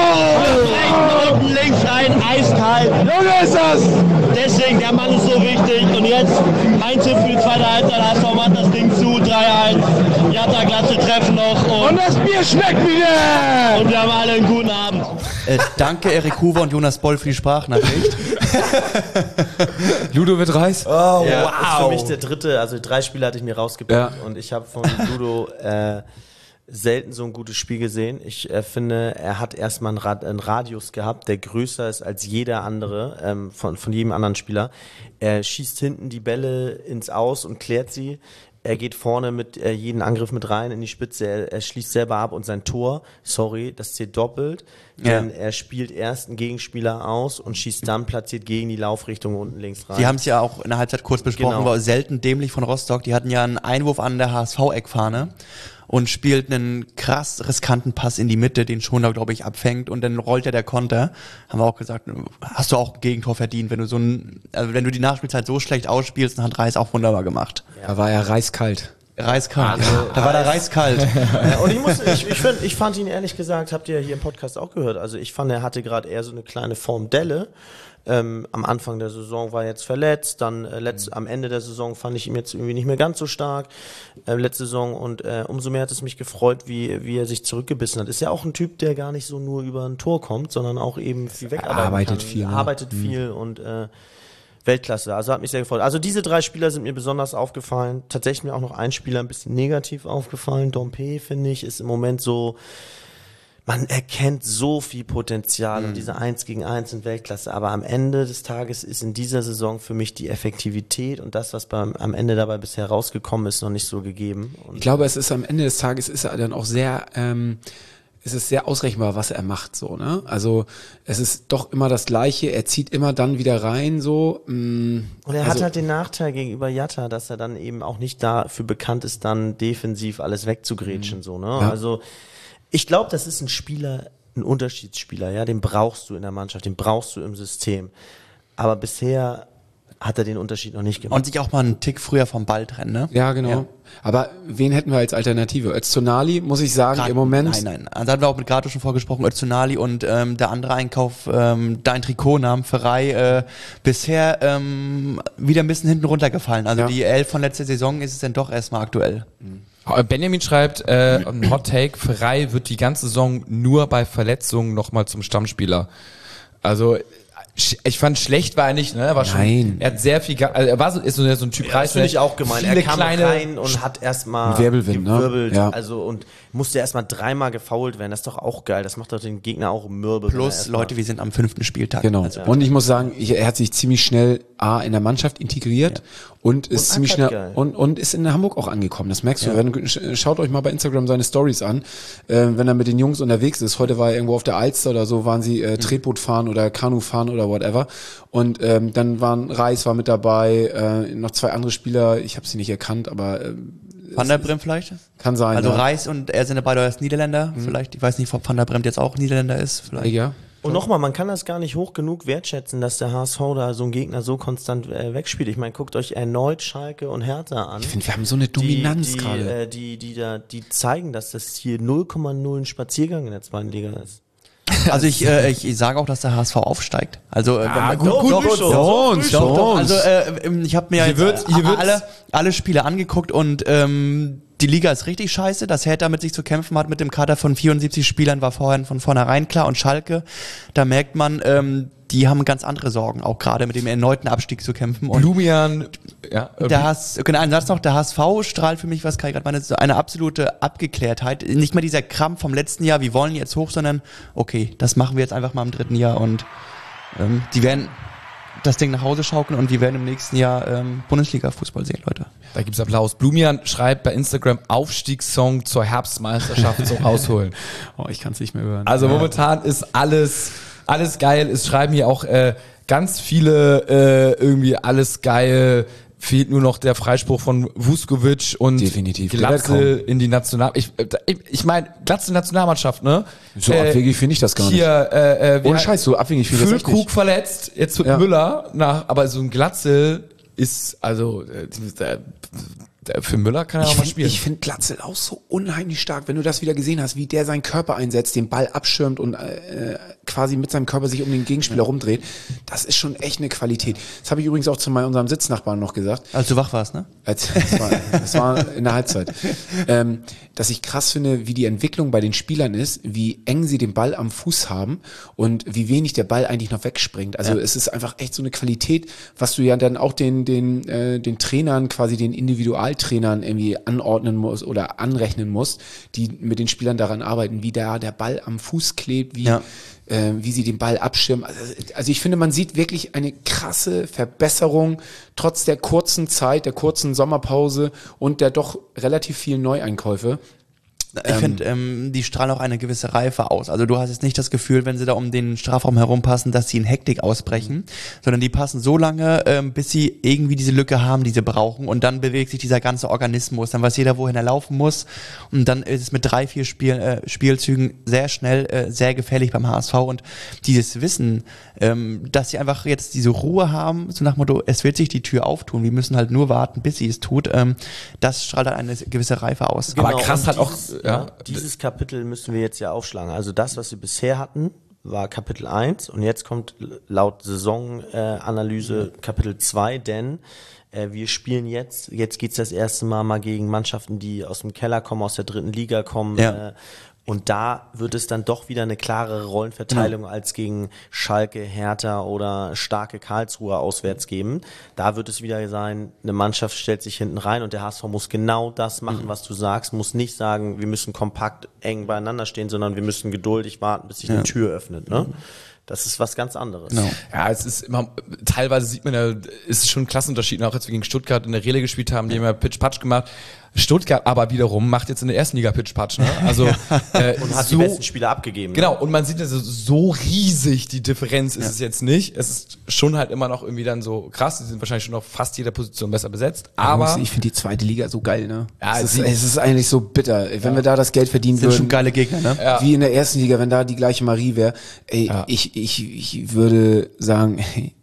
rechts unten, links rein, eiskalt. Junge ist das! Deswegen, der Mann ist so wichtig. Und jetzt ein Tipp für die zweite Halbzeit, HSV macht das Ding zu, 3-1. Jatta, Glatze treffen noch. Und das Bier schmeckt wieder! Und wir haben alle einen guten Abend. Danke Erik Huber und Jonas Boll für die Sprachnachricht. Ludovic Reis? Oh, wow. Ist für mich der dritte, also 3 Spiele hatte ich mir rausgepickt und ich habe von Ludo selten so ein gutes Spiel gesehen. Ich finde, er hat erstmal einen Radius gehabt, der größer ist als jeder andere, von jedem anderen Spieler. Er schießt hinten die Bälle ins Aus und klärt sie. Er geht vorne mit jeden Angriff mit rein in die Spitze, er schließt selber ab und sein Tor, das zählt doppelt, denn er spielt erst einen Gegenspieler aus und schießt dann platziert gegen die Laufrichtung unten links rein. Die haben es ja auch in der Halbzeit kurz besprochen, war selten dämlich von Rostock, die hatten ja einen Einwurf an der HSV-Eckfahne und spielt einen krass riskanten Pass in die Mitte, den Schoner, glaube ich, abfängt und dann rollt ja der Konter. Haben wir auch gesagt, hast du auch ein Gegentor verdient, wenn du wenn du die Nachspielzeit so schlecht ausspielst, dann hat Reis auch wunderbar gemacht. Da war er reiskalt. Reiskalt. Da war der Reiskalt. Und ich fand ihn ehrlich gesagt, habt ihr hier im Podcast auch gehört, also ich fand, er hatte gerade eher so eine kleine Formdelle. Am Anfang der Saison war er jetzt verletzt, dann am Ende der Saison fand ich ihn jetzt irgendwie nicht mehr ganz so stark, letzte Saison, und umso mehr hat es mich gefreut, wie er sich zurückgebissen hat. Ist ja auch ein Typ, der gar nicht so nur über ein Tor kommt, sondern auch eben viel arbeitet viel und Weltklasse, also hat mich sehr gefreut. Also diese 3 Spieler sind mir besonders aufgefallen, tatsächlich mir auch noch ein Spieler ein bisschen negativ aufgefallen, Dompe, finde ich, ist im Moment so, man erkennt so viel Potenzial und diese 1 gegen 1 in Weltklasse, aber am Ende des Tages ist in dieser Saison für mich die Effektivität und das, was am Ende dabei bisher rausgekommen ist, noch nicht so gegeben. Und ich glaube, es ist am Ende des Tages ist er dann auch sehr, es ist sehr ausrechenbar, was er macht, so, ne? Also, es ist doch immer das Gleiche, er zieht immer dann wieder rein, so. Und er hat halt den Nachteil gegenüber Jatta, dass er dann eben auch nicht dafür bekannt ist, dann defensiv alles wegzugrätschen, so, ne? Ja. Also, ich glaube, das ist ein Unterschiedsspieler, ja, den brauchst du in der Mannschaft, den brauchst du im System. Aber bisher hat er den Unterschied noch nicht gemacht. Und sich auch mal einen Tick früher vom Ball trennen, ne? Ja, genau. Ja. Aber wen hätten wir als Alternative? Öztunali, muss ich sagen, im Moment. Nein. Also da hatten wir auch mit Gato schon vorgesprochen, Öztunali und der andere Einkauf, dein Trikotnamen, Ferrei, bisher wieder ein bisschen hinten runtergefallen. Also die 11 von letzter Saison ist es dann doch erstmal aktuell. Benjamin schreibt, ein Hot Take, Ferrei wird die ganze Saison nur bei Verletzungen nochmal zum Stammspieler. Also ich fand schlecht war er nicht, ne? War schon, Nein. Er hat sehr viel, also er war so ein Typ Das finde ich auch gemein. Er kam rein und hat erstmal Wirbelwind, gewirbelt, ne? Ja. also und musste erstmal 3-mal gefoult werden. Das ist doch auch geil. Das macht doch den Gegner auch mürbe. Plus, Leute, wir sind am 5. Spieltag. Genau. Also, Und ich muss sagen, er hat sich ziemlich schnell in der Mannschaft integriert und ist ziemlich schnell geil. und ist in Hamburg auch angekommen. Das merkst du. Schaut euch mal bei Instagram seine Stories an, wenn er mit den Jungs unterwegs ist. Heute war er irgendwo auf der Alster oder so, waren sie Tretboot fahren oder Kanu fahren oder whatever. Und dann Reis war mit dabei, noch 2 andere Spieler. Ich habe sie nicht erkannt, aber Van der Bremt vielleicht? kann sein. Also ja. Reis und er sind ja beide als Niederländer. Vielleicht, ich weiß nicht, ob Van der Bremt jetzt auch Niederländer ist. Vielleicht. Ja. Und nochmal, man kann das gar nicht hoch genug wertschätzen, dass der HSV da so einen Gegner so konstant wegspielt. Ich meine, guckt euch erneut Schalke und Hertha an. Ich finde, wir haben so eine Dominanz gerade. Die zeigen, dass das hier 0,0 ein Spaziergang in der 2. Liga ist. Also ich sage auch, dass der HSV aufsteigt. Also Doch. Also ich habe mir alle Spiele angeguckt und die Liga ist richtig scheiße. Dass Hertha mit sich zu kämpfen hat mit dem Kader von 74 Spielern war vorhin von vornherein klar. Und Schalke, da merkt man, die haben ganz andere Sorgen, auch gerade mit dem erneuten Abstieg zu kämpfen. Und Blumian, ja. Ein Satz noch, der HSV strahlt für mich, was Kai gerade meinte, so eine absolute Abgeklärtheit. Nicht mehr dieser Krampf vom letzten Jahr, wir wollen jetzt hoch, sondern okay, das machen wir jetzt einfach mal im 3. Jahr und die werden das Ding nach Hause schaukeln und wir werden im nächsten Jahr Bundesliga-Fußball sehen, Leute. Da gibt's Applaus. Blumian schreibt bei Instagram Aufstiegssong zur Herbstmeisterschaft zum Rausholen. Oh, ich kann es nicht mehr hören. Also momentan ist alles geil. Es schreiben hier auch ganz viele irgendwie alles geil. Fehlt nur noch der Freispruch von Vuskovic und definitiv. Glatzel in die ich meine, Glatzel Nationalmannschaft, ne? So abwegig finde ich das gar nicht. Hier, ohne Scheiß, so abwegig finde ich das echt Füllkrug nicht. verletzt, jetzt wird Müller aber so ein Glatzel ist, also für Müller kann er auch mal spielen. Ich finde Glatzel auch so unheimlich stark, wenn du das wieder gesehen hast, wie der seinen Körper einsetzt, den Ball abschirmt und quasi mit seinem Körper sich um den Gegenspieler rumdreht. Das ist schon echt eine Qualität. Das habe ich übrigens auch zu unserem Sitznachbarn noch gesagt. Als du wach warst, ne? Das war in der Halbzeit. Dass ich krass finde, wie die Entwicklung bei den Spielern ist, wie eng sie den Ball am Fuß haben und wie wenig der Ball eigentlich noch wegspringt. Also es ist einfach echt so eine Qualität, was du ja dann auch den Trainern, quasi den Individualtrainern irgendwie anordnen musst oder anrechnen musst, die mit den Spielern daran arbeiten, wie der Ball am Fuß klebt, wie sie den Ball abschirmen. Also ich finde, man sieht wirklich eine krasse Verbesserung trotz der kurzen Zeit, der kurzen Sommerpause und der doch relativ vielen Neueinkäufe. Ich finde, die strahlen auch eine gewisse Reife aus. Also du hast jetzt nicht das Gefühl, wenn sie da um den Strafraum herumpassen, dass sie in Hektik ausbrechen, sondern die passen so lange, bis sie irgendwie diese Lücke haben, die sie brauchen, und dann bewegt sich dieser ganze Organismus. Dann weiß jeder, wohin er laufen muss, und dann ist es mit 3-4 Spielzügen sehr schnell sehr gefährlich beim HSV. Und dieses Wissen, dass sie einfach jetzt diese Ruhe haben, so nach dem Motto, es wird sich die Tür auftun, wir müssen halt nur warten, bis sie es tut, das strahlt halt eine gewisse Reife aus. Genau, aber krass hat auch... Dieses Kapitel müssen wir jetzt ja aufschlagen. Also das, was wir bisher hatten, war Kapitel 1 und jetzt kommt laut Saisonanalyse Kapitel 2, denn wir spielen jetzt geht's das erste Mal gegen Mannschaften, die aus dem Keller kommen, aus der 3. Liga kommen. Ja. Und da wird es dann doch wieder eine klarere Rollenverteilung als gegen Schalke, Hertha oder starke Karlsruhe auswärts geben. Da wird es wieder sein, eine Mannschaft stellt sich hinten rein und der HSV muss genau das machen, was du sagst, muss nicht sagen, wir müssen kompakt eng beieinander stehen, sondern wir müssen geduldig warten, bis sich eine Tür öffnet. Ne? Das ist was ganz anderes. No. Ja, es ist immer, teilweise sieht man ja, es ist schon ein Klassenunterschied, auch als wir gegen Stuttgart in der Rele gespielt haben, die haben ja Pitch-Patch gemacht. Stuttgart aber wiederum macht jetzt in der ersten Liga Pitch-Patch, ne? Also, und hat die besten Spieler abgegeben. Genau, und man sieht also so riesig, die Differenz ist es jetzt nicht. Es ist schon halt immer noch irgendwie dann so krass, die sind wahrscheinlich schon auf fast jeder Position besser besetzt, aber... Ich finde die 2. Liga so geil, ne? Ja, es ist eigentlich so bitter. Wenn wir da das Geld verdienen würden... Sind schon geile Gegner, ne? Ja. Wie in der 1. Liga, wenn da die gleiche Marie wäre. Ey, ich würde sagen, hey,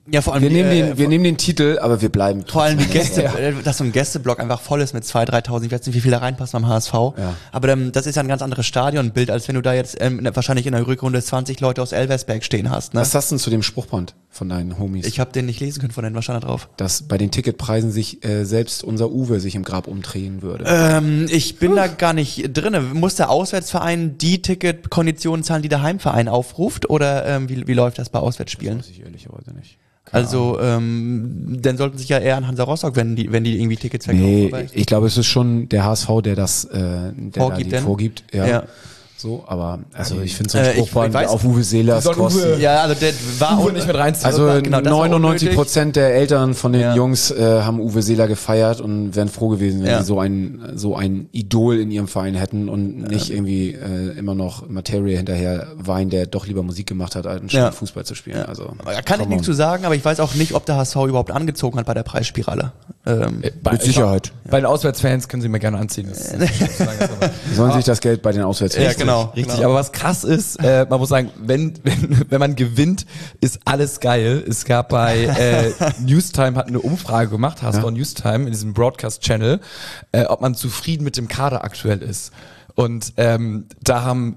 Ja, vor allem wir nehmen den Titel, aber wir bleiben vor allem die trotzdem. Gäste, dass so ein Gästeblock einfach voll ist mit 2.000, 3.000, ich weiß nicht, wie viele da reinpassen beim HSV. Ja. Aber das ist ja ein ganz anderes Stadionbild, als wenn du da jetzt wahrscheinlich in der Rückrunde 20 Leute aus Elversberg stehen hast. Ne? Was hast du denn zu dem Spruchband von deinen Homies? Ich habe den nicht lesen können von denen, was stand da drauf? Dass bei den Ticketpreisen sich selbst unser Uwe sich im Grab umdrehen würde. Ich bin da gar nicht drinne. Muss der Auswärtsverein die Ticketkonditionen zahlen, die der Heimverein aufruft? Oder wie läuft das bei Auswärtsspielen? Weiß ich ehrlicherweise nicht. Also, dann sollten sich ja eher an Hansa Rostock wenden, wenn die irgendwie Tickets verkaufen. Nee, Aber ich glaube, es ist schon der HSV, der das vorgibt. Ja. So, aber also ich finde so ein Spruchband ich weiß, auf Uwe Seelers kosten. Ja, also der war Uwe nicht mit reinziehen. Also genau, das war 99% der Eltern von den Ja. Jungs haben Uwe Seeler gefeiert und wären froh gewesen, wenn Ja. sie so ein Idol in ihrem Verein hätten und nicht irgendwie immer noch Materie hinterher weinen, der doch lieber Musik gemacht hat, anstatt Ja. Fußball zu spielen. Also Da kann ich nichts zu sagen, aber ich weiß auch nicht, ob der HSV überhaupt angezogen hat bei der Preisspirale. mit Sicherheit. Bei den Auswärtsfans können sie mir gerne anziehen. Die sollen sich das Geld bei den Auswärtsfans. Ja, genau. Richtig, aber was krass ist, man muss sagen, wenn man gewinnt, ist alles geil. Es gab bei Newstime hat eine Umfrage gemacht, HSV Newstime in diesem Broadcast-Channel, ob man zufrieden mit dem Kader aktuell ist. Und da haben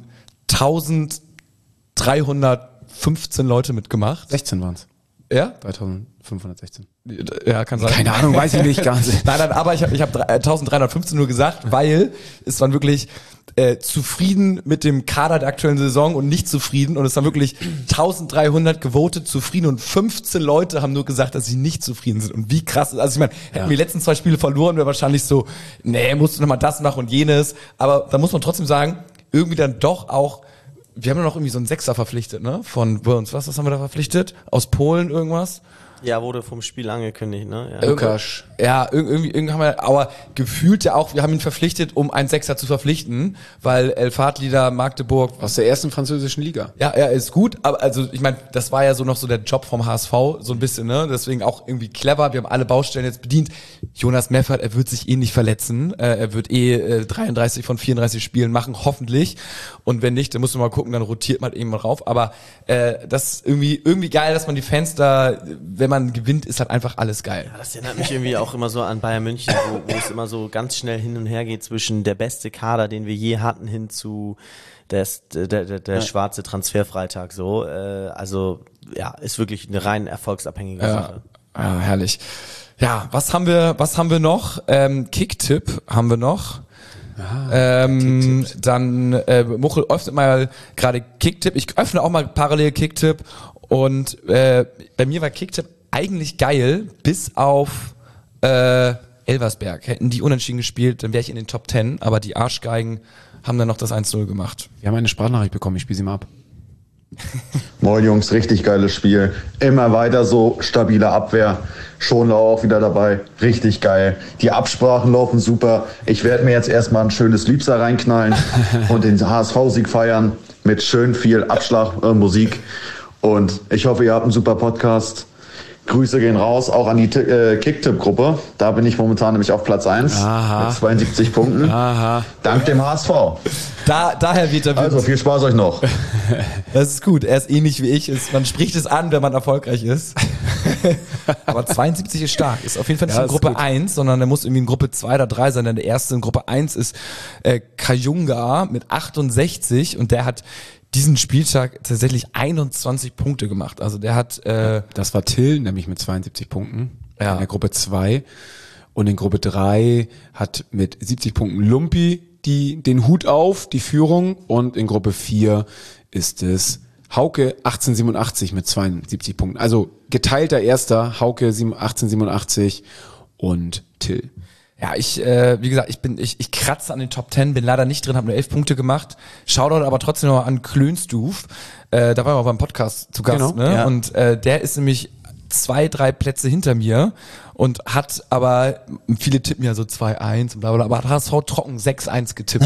1315 Leute mitgemacht. 16 waren's. Ja? 3516. Ja, kann sein. Keine Ahnung, weiß ich nicht ganz. Nein, aber ich hab 1315 nur gesagt, weil es waren wirklich zufrieden mit dem Kader der aktuellen Saison und nicht zufrieden, und es waren wirklich 1300 gewotet zufrieden und 15 Leute haben nur gesagt, dass sie nicht zufrieden sind. Und wie krass ist, also ich meine, hätten wir die letzten 2 Spiele verloren, wäre wahrscheinlich so, nee, musst du nochmal das machen und jenes, aber da muss man trotzdem sagen, irgendwie dann doch auch, wir haben ja noch irgendwie so einen Sechser verpflichtet, ne, von Burns. Was haben wir da verpflichtet? Aus Polen irgendwas? Ja, wurde vom Spiel angekündigt, ne? Ja. Lukas. Ja, irgendwie haben wir, aber gefühlt ja auch, wir haben ihn verpflichtet, um einen Sechser zu verpflichten, weil El Fadli da Magdeburg. Aus der ersten französischen Liga. Ja, er ist gut, aber also ich meine, das war ja so noch so der Job vom HSV, so ein bisschen, ne? Deswegen auch irgendwie clever. Wir haben alle Baustellen jetzt bedient. Jonas Meffert, er wird sich nicht verletzen. Er wird 33 von 34 Spielen machen, hoffentlich. Und wenn nicht, dann musst du mal gucken, dann rotiert man eben mal rauf. Aber das ist irgendwie geil, dass man die Fans da, wenn man gewinnt, ist halt einfach alles geil. Ja, das erinnert mich irgendwie auch immer so an Bayern München, wo es immer so ganz schnell hin und her geht zwischen der beste Kader, den wir je hatten, hin zu der schwarze Transferfreitag. So, also ja, ist wirklich eine rein erfolgsabhängige Sache. Ja, herrlich. Ja, was haben wir noch? Kicktipp haben wir noch. Dann Muchel öffnet mal gerade Kicktipp. Ich öffne auch mal parallel Kicktipp. Und bei mir war Kicktipp eigentlich geil, bis auf Elversberg. Hätten die unentschieden gespielt, dann wäre ich in den Top 10. Aber die Arschgeigen haben dann noch das 1-0 gemacht. Wir haben eine Sprachnachricht bekommen, ich spiele sie mal ab. Moin Jungs, richtig geiles Spiel. Immer weiter so, stabile Abwehr. Schonlau auch wieder dabei. Richtig geil. Die Absprachen laufen super. Ich werde mir jetzt erstmal ein schönes Liebser reinknallen und den HSV-Sieg feiern mit schön viel Abschlagmusik. Und ich hoffe, ihr habt einen super Podcast. Grüße gehen raus, auch an die Kicktipp-Gruppe. Da bin ich momentan nämlich auf Platz 1 mit 72 Punkten. Dank dem HSV. Daher wird er. Also viel Spaß euch noch. Das ist gut. Er ist ähnlich wie ich. Man spricht es an, wenn man erfolgreich ist. Aber 72 ist stark. Ist auf jeden Fall nicht in Gruppe 1, sondern er muss irgendwie in Gruppe 2 oder 3 sein. Denn der erste in Gruppe 1 ist Kayunga mit 68 und der hat diesen Spieltag tatsächlich 21 Punkte gemacht. Also der hat... das war Till, nämlich mit 72 Punkten in der Gruppe 2. Und in Gruppe 3 hat mit 70 Punkten Lumpi den Hut auf, die Führung. Und in Gruppe 4 ist es Hauke 1887 mit 72 Punkten. Also geteilter Erster, Hauke 1887 und Till. Ja, wie gesagt, ich kratze an den Top 10, bin leider nicht drin, habe nur 11 Punkte gemacht. Shoutout aber trotzdem noch an Klönstuf. Da waren wir beim Podcast zu Gast, genau, ne? Ja. Und der ist nämlich 2-3 Plätze hinter mir und hat aber, viele tippen ja so 2-1 und bla bla, aber hat HSV trocken 6-1 getippt.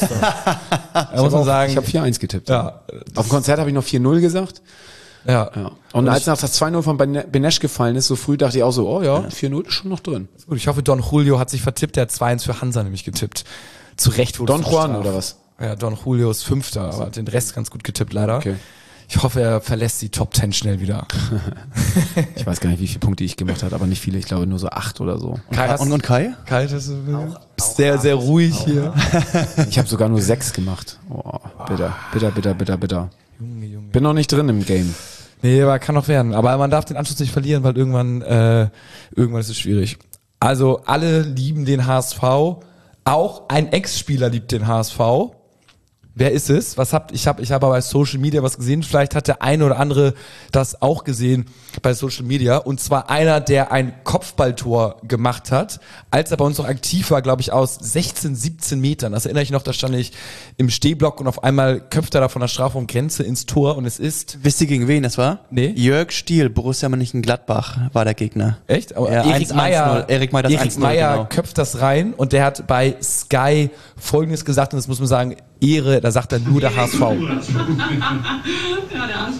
Da muss man sagen. Ich habe 4-1 getippt. Ja. Auf dem Konzert habe ich noch 4-0 gesagt. Ja. Und als nach das 2-0 von Benesch gefallen ist, so früh dachte ich auch so, 4-0 ist schon noch drin. Gut, ich hoffe, Don Julio hat sich vertippt, der hat 2-1 für Hansa nämlich getippt. Zu Recht wurde Don Juan oder was? Ja, Don Julio ist 5. aber hat den Rest ganz gut getippt leider. Okay. Ich Ich hoffe, er verlässt die Top 10 schnell wieder. Ich weiß gar nicht, wie viele Punkte ich gemacht habe, aber nicht viele. Ich glaube nur so 8 oder so. Und Kai? Kai, das ist sehr, sehr ruhig hier. Ich habe sogar nur 6 gemacht. Oh, bitter. Junge. Bin noch nicht drin im Game. Nee, aber kann noch werden. Aber man darf den Anschluss nicht verlieren, weil irgendwann ist es schwierig. Also alle lieben den HSV. Auch ein Ex-Spieler liebt den HSV. Wer ist es? Ich habe aber bei Social Media was gesehen. Vielleicht hat der eine oder andere das auch gesehen bei Social Media. Und zwar einer, der ein Kopfballtor gemacht hat, als er bei uns noch aktiv war, glaube ich, aus 16, 17 Metern. Das erinnere ich noch, da stand ich im Stehblock und auf einmal köpft er da von der Strafraumgrenze ins Tor und es ist... Wisst ihr, gegen wen das war? Nee. Jörg Stiel, Borussia Mönchengladbach war der Gegner. Echt? Aber Ja, Erik Meyer genau. köpft das rein und der hat bei Sky Folgendes gesagt und das muss man sagen, Ehre, da sagt er nur der HSV. Ja, der HSV.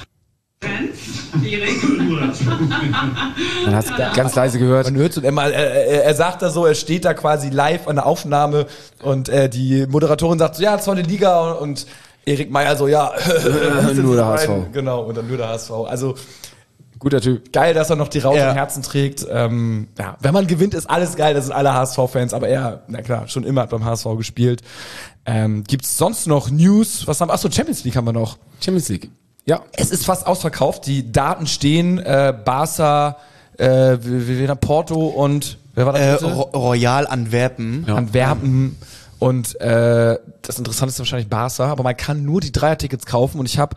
Man hat es ganz leise gehört. Man hört und er sagt da so, er steht da quasi live an der Aufnahme und die Moderatorin sagt so, ja, 2. Liga und Erik Meyer so, ja, nur der HSV. Genau, und dann nur der HSV. Also guter Typ. geil, dass er noch die Raute im Herzen trägt. Ja, wenn man gewinnt, ist alles geil, das sind alle HSV-Fans, aber er, na klar, schon immer hat beim HSV gespielt. Gibt's sonst noch News? Champions League haben wir noch. Champions League. Ja. Es ist fast ausverkauft, die Daten stehen, Barca, Porto und wer war das? Royal Antwerpen. Ja. Antwerpen. Und das Interessanteste ist wahrscheinlich Barca, aber man kann nur die Dreiertickets kaufen und ich habe,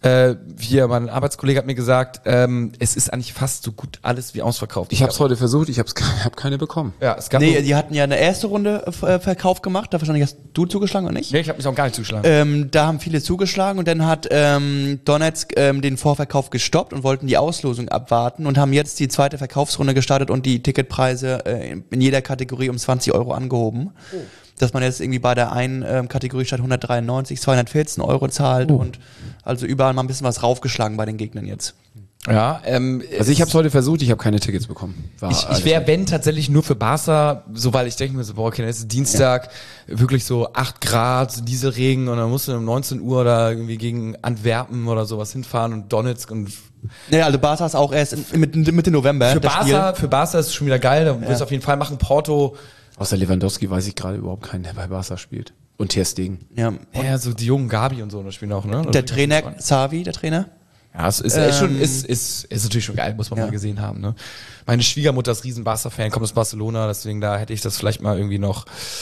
mein Arbeitskollege hat mir gesagt, es ist eigentlich fast so gut alles wie ausverkauft. Ich habe es heute versucht, ich hab keine bekommen. Ja, es gab die hatten ja eine erste Runde Verkauf gemacht, da wahrscheinlich hast du zugeschlagen oder nicht? Nee, ich habe mich auch gar nicht zugeschlagen. Da haben viele zugeschlagen und dann hat Donetsk den Vorverkauf gestoppt und wollten die Auslosung abwarten und haben jetzt die zweite Verkaufsrunde gestartet und die Ticketpreise in jeder Kategorie um 20 € angehoben. Oh. Dass man jetzt irgendwie bei der einen Kategorie statt 193 214 € zahlt und also überall mal ein bisschen was raufgeschlagen bei den Gegnern jetzt. Ja, also ich habe es heute versucht, ich habe keine Tickets bekommen. Ich wäre, wenn, tatsächlich nur für Barca, so weil ich denke mir so, boah, okay, es ist Dienstag, wirklich so 8 Grad, Dieselregen und dann musst du um 19 Uhr da irgendwie gegen Antwerpen oder sowas hinfahren und Donetsk und... Ja, also Barca ist auch erst Mitte November. Für Barca ist es schon wieder geil, da willst du auf jeden Fall machen. Porto... Außer Lewandowski weiß ich gerade überhaupt keinen, der bei Barca spielt. Und Ter Stegen. Ja, so die jungen Gabi und so, das spielen auch, ne? Der Trainer, Xavi, der Trainer. Ja, es ist natürlich schon geil, muss man mal gesehen haben, ne? Meine Schwiegermutter ist riesen Barca-Fan, kommt aus Barcelona, deswegen da hätte ich das vielleicht mal irgendwie noch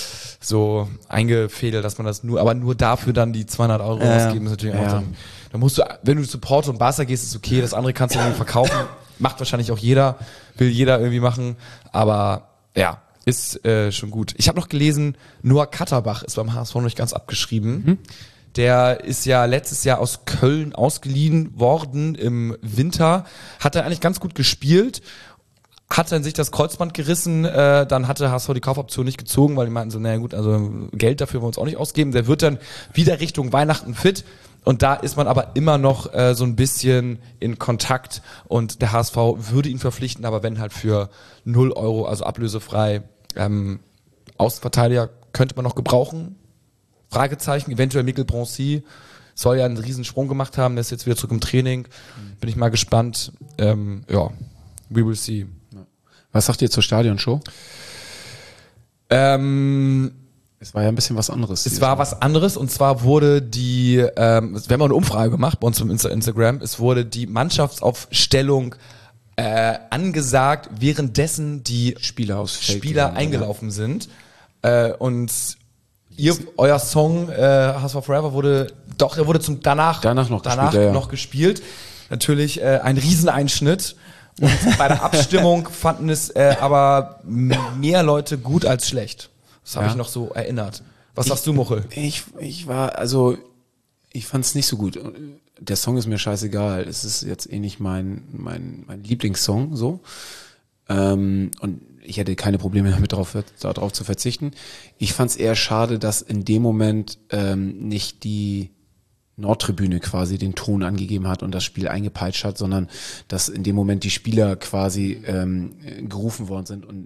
so eingefädelt, dass man das aber nur dafür dann die 200 € ausgeben, ist natürlich auch dann musst du, wenn du zu Porto und Barca gehst, ist okay, das andere kannst du irgendwie verkaufen, macht wahrscheinlich auch jeder, will jeder irgendwie machen, aber ja, ist schon gut. Ich habe noch gelesen, Noah Katterbach ist beim HSV noch nicht ganz abgeschrieben. Der ist ja letztes Jahr aus Köln ausgeliehen worden im Winter. Hat er eigentlich ganz gut gespielt. Hat dann sich das Kreuzband gerissen. Dann hatte HSV die Kaufoption nicht gezogen, weil die meinten so, naja gut, also Geld dafür wollen wir uns auch nicht ausgeben. Der wird dann wieder Richtung Weihnachten fit. Und da ist man aber immer noch so ein bisschen in Kontakt. Und der HSV würde ihn verpflichten, aber wenn halt für 0 €, also ablösefrei, Außenverteidiger könnte man noch gebrauchen. Fragezeichen, eventuell Mikkel Bronzy soll ja einen riesen Sprung gemacht haben, der ist jetzt wieder zurück im Training. Bin ich mal gespannt. We will see. Was sagt ihr zur Stadionshow? Es war ja ein bisschen was anderes. Es war was anderes und zwar wurde wir haben auch eine Umfrage gemacht bei uns im Instagram, es wurde die Mannschaftsaufstellung angesagt, währenddessen die Spieler eingelaufen sind. Und euer Song HSV Forever wurde danach noch gespielt. Natürlich ein Rieseneinschnitt. Und bei der Abstimmung fanden es aber mehr Leute gut als schlecht. Das habe ich noch so erinnert. Was sagst du, Muchel? Ich fand es nicht so gut. Der Song ist mir scheißegal. Es ist jetzt nicht mein Lieblingssong, so. Und ich hätte keine Probleme damit, darauf zu verzichten. Ich fand es eher schade, dass in dem Moment nicht die Nordtribüne quasi den Ton angegeben hat und das Spiel eingepeitscht hat, sondern dass in dem Moment die Spieler quasi gerufen worden sind. Und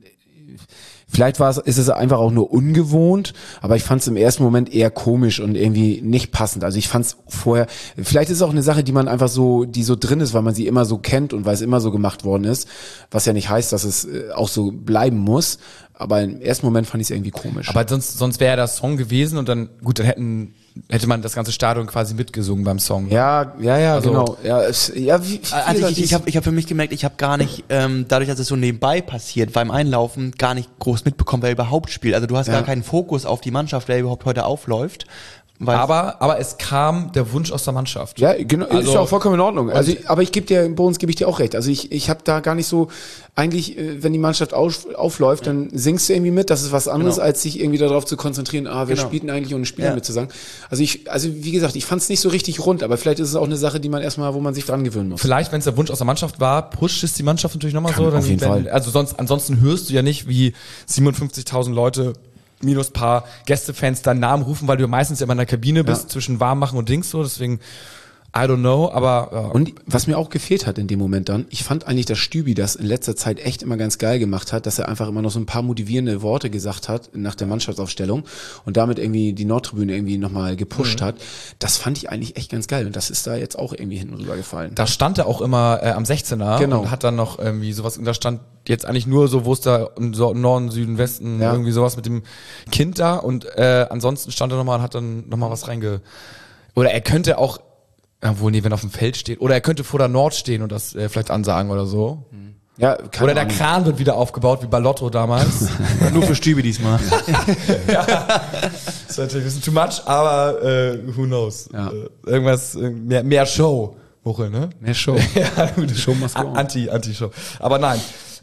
vielleicht ist es einfach auch nur ungewohnt, aber ich fand es im ersten Moment eher komisch und irgendwie nicht passend. Also ich fand es vorher, vielleicht ist es auch eine Sache, die man einfach so, die so drin ist, weil man sie immer so kennt und weil es immer so gemacht worden ist, was ja nicht heißt, dass es auch so bleiben muss. Aber im ersten Moment fand ich es irgendwie komisch. Aber sonst wäre das Song gewesen und dann, gut, dann hätte man das ganze Stadion quasi mitgesungen beim Song. Ja, also, genau. Ja, ich hab für mich gemerkt, ich habe gar nicht, dadurch, dass es so nebenbei passiert, beim Einlaufen gar nicht groß mitbekommen, wer überhaupt spielt. Also du hast gar keinen Fokus auf die Mannschaft, wer überhaupt heute aufläuft. Aber es kam der Wunsch aus der Mannschaft. Ja, genau, ist ja auch vollkommen in Ordnung. Also, aber bei uns gebe ich dir auch recht. Also ich habe da gar nicht so, eigentlich, wenn die Mannschaft aufläuft, dann singst du irgendwie mit. Das ist was anderes, als sich irgendwie darauf zu konzentrieren, wer spielt denn eigentlich, und einen Spieler mitzusagen. Also wie gesagt, ich fand es nicht so richtig rund, aber vielleicht ist es auch eine Sache, die man erstmal, wo man sich dran gewöhnen muss. Vielleicht, wenn es der Wunsch aus der Mannschaft war, pusht es die Mannschaft natürlich nochmal so. Auf jeden Fall. Also ansonsten hörst du ja nicht, wie 57.000 Leute minus paar Gästefans deinen Namen rufen, weil du meistens immer in der Kabine bist, zwischen Warmmachen und Dings so, deswegen I don't know, aber... Ja. Und was mir auch gefehlt hat in dem Moment dann, ich fand eigentlich, dass Stübi das in letzter Zeit echt immer ganz geil gemacht hat, dass er einfach immer noch so ein paar motivierende Worte gesagt hat nach der Mannschaftsaufstellung und damit irgendwie die Nordtribüne irgendwie nochmal gepusht hat. Das fand ich eigentlich echt ganz geil und das ist da jetzt auch irgendwie hinten rüber gefallen. Da stand er auch immer am 16er und hat dann noch irgendwie sowas, und da stand jetzt eigentlich nur so, wo es da im Norden, Süden, Westen, irgendwie sowas mit dem Kind da, und ansonsten stand er nochmal und hat dann nochmal was oder er könnte auch, wenn er auf dem Feld steht, oder er könnte vor der Nord stehen und das vielleicht ansagen oder so. Ja, oder der Kran wird wieder aufgebaut, wie bei Lotto damals. Nur für Stübi diesmal. Ja, das ist natürlich ein bisschen too much, aber who knows. Ja. Irgendwas, mehr Show, Woche, ne? Mehr Show. Ja, gute Show. Anti-Show. Aber nein,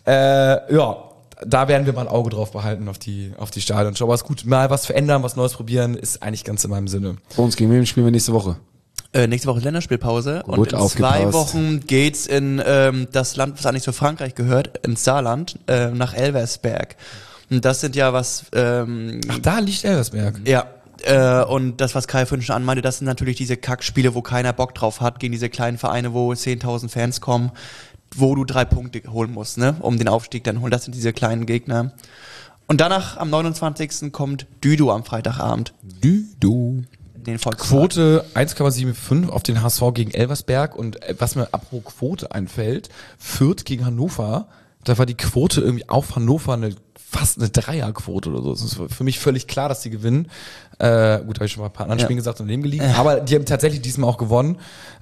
da werden wir mal ein Auge drauf behalten auf die Stadionshow. Aber ist gut, mal was verändern, was Neues probieren, ist eigentlich ganz in meinem Sinne. Bei uns gegen wen spielen wir nächste Woche? Nächste Woche ist Länderspielpause Gut, und in 2 Wochen geht's in das Land, was eigentlich zu Frankreich gehört, ins Saarland, nach Elversberg. Und das sind ja was... Ach, da liegt Elversberg. Ja. Und das, was Kai vorhin schon anmeinte, das sind natürlich diese Kackspiele, wo keiner Bock drauf hat, gegen diese kleinen Vereine, wo 10.000 Fans kommen, wo du 3 Punkte holen musst, ne, um den Aufstieg dann holen. Das sind diese kleinen Gegner. Und danach, am 29. kommt Düdo am Freitagabend. Düdo. Den Quote 1,75 auf den HSV gegen Elversberg, und was mir apropos Quote einfällt, Fürth gegen Hannover, da war die Quote irgendwie auf Hannover fast eine Dreierquote oder so. Es ist für mich völlig klar, dass die gewinnen. Gut, habe ich schon mal ein paar anderen Spielen gesagt und daneben gelegen, aber die haben tatsächlich diesmal auch gewonnen.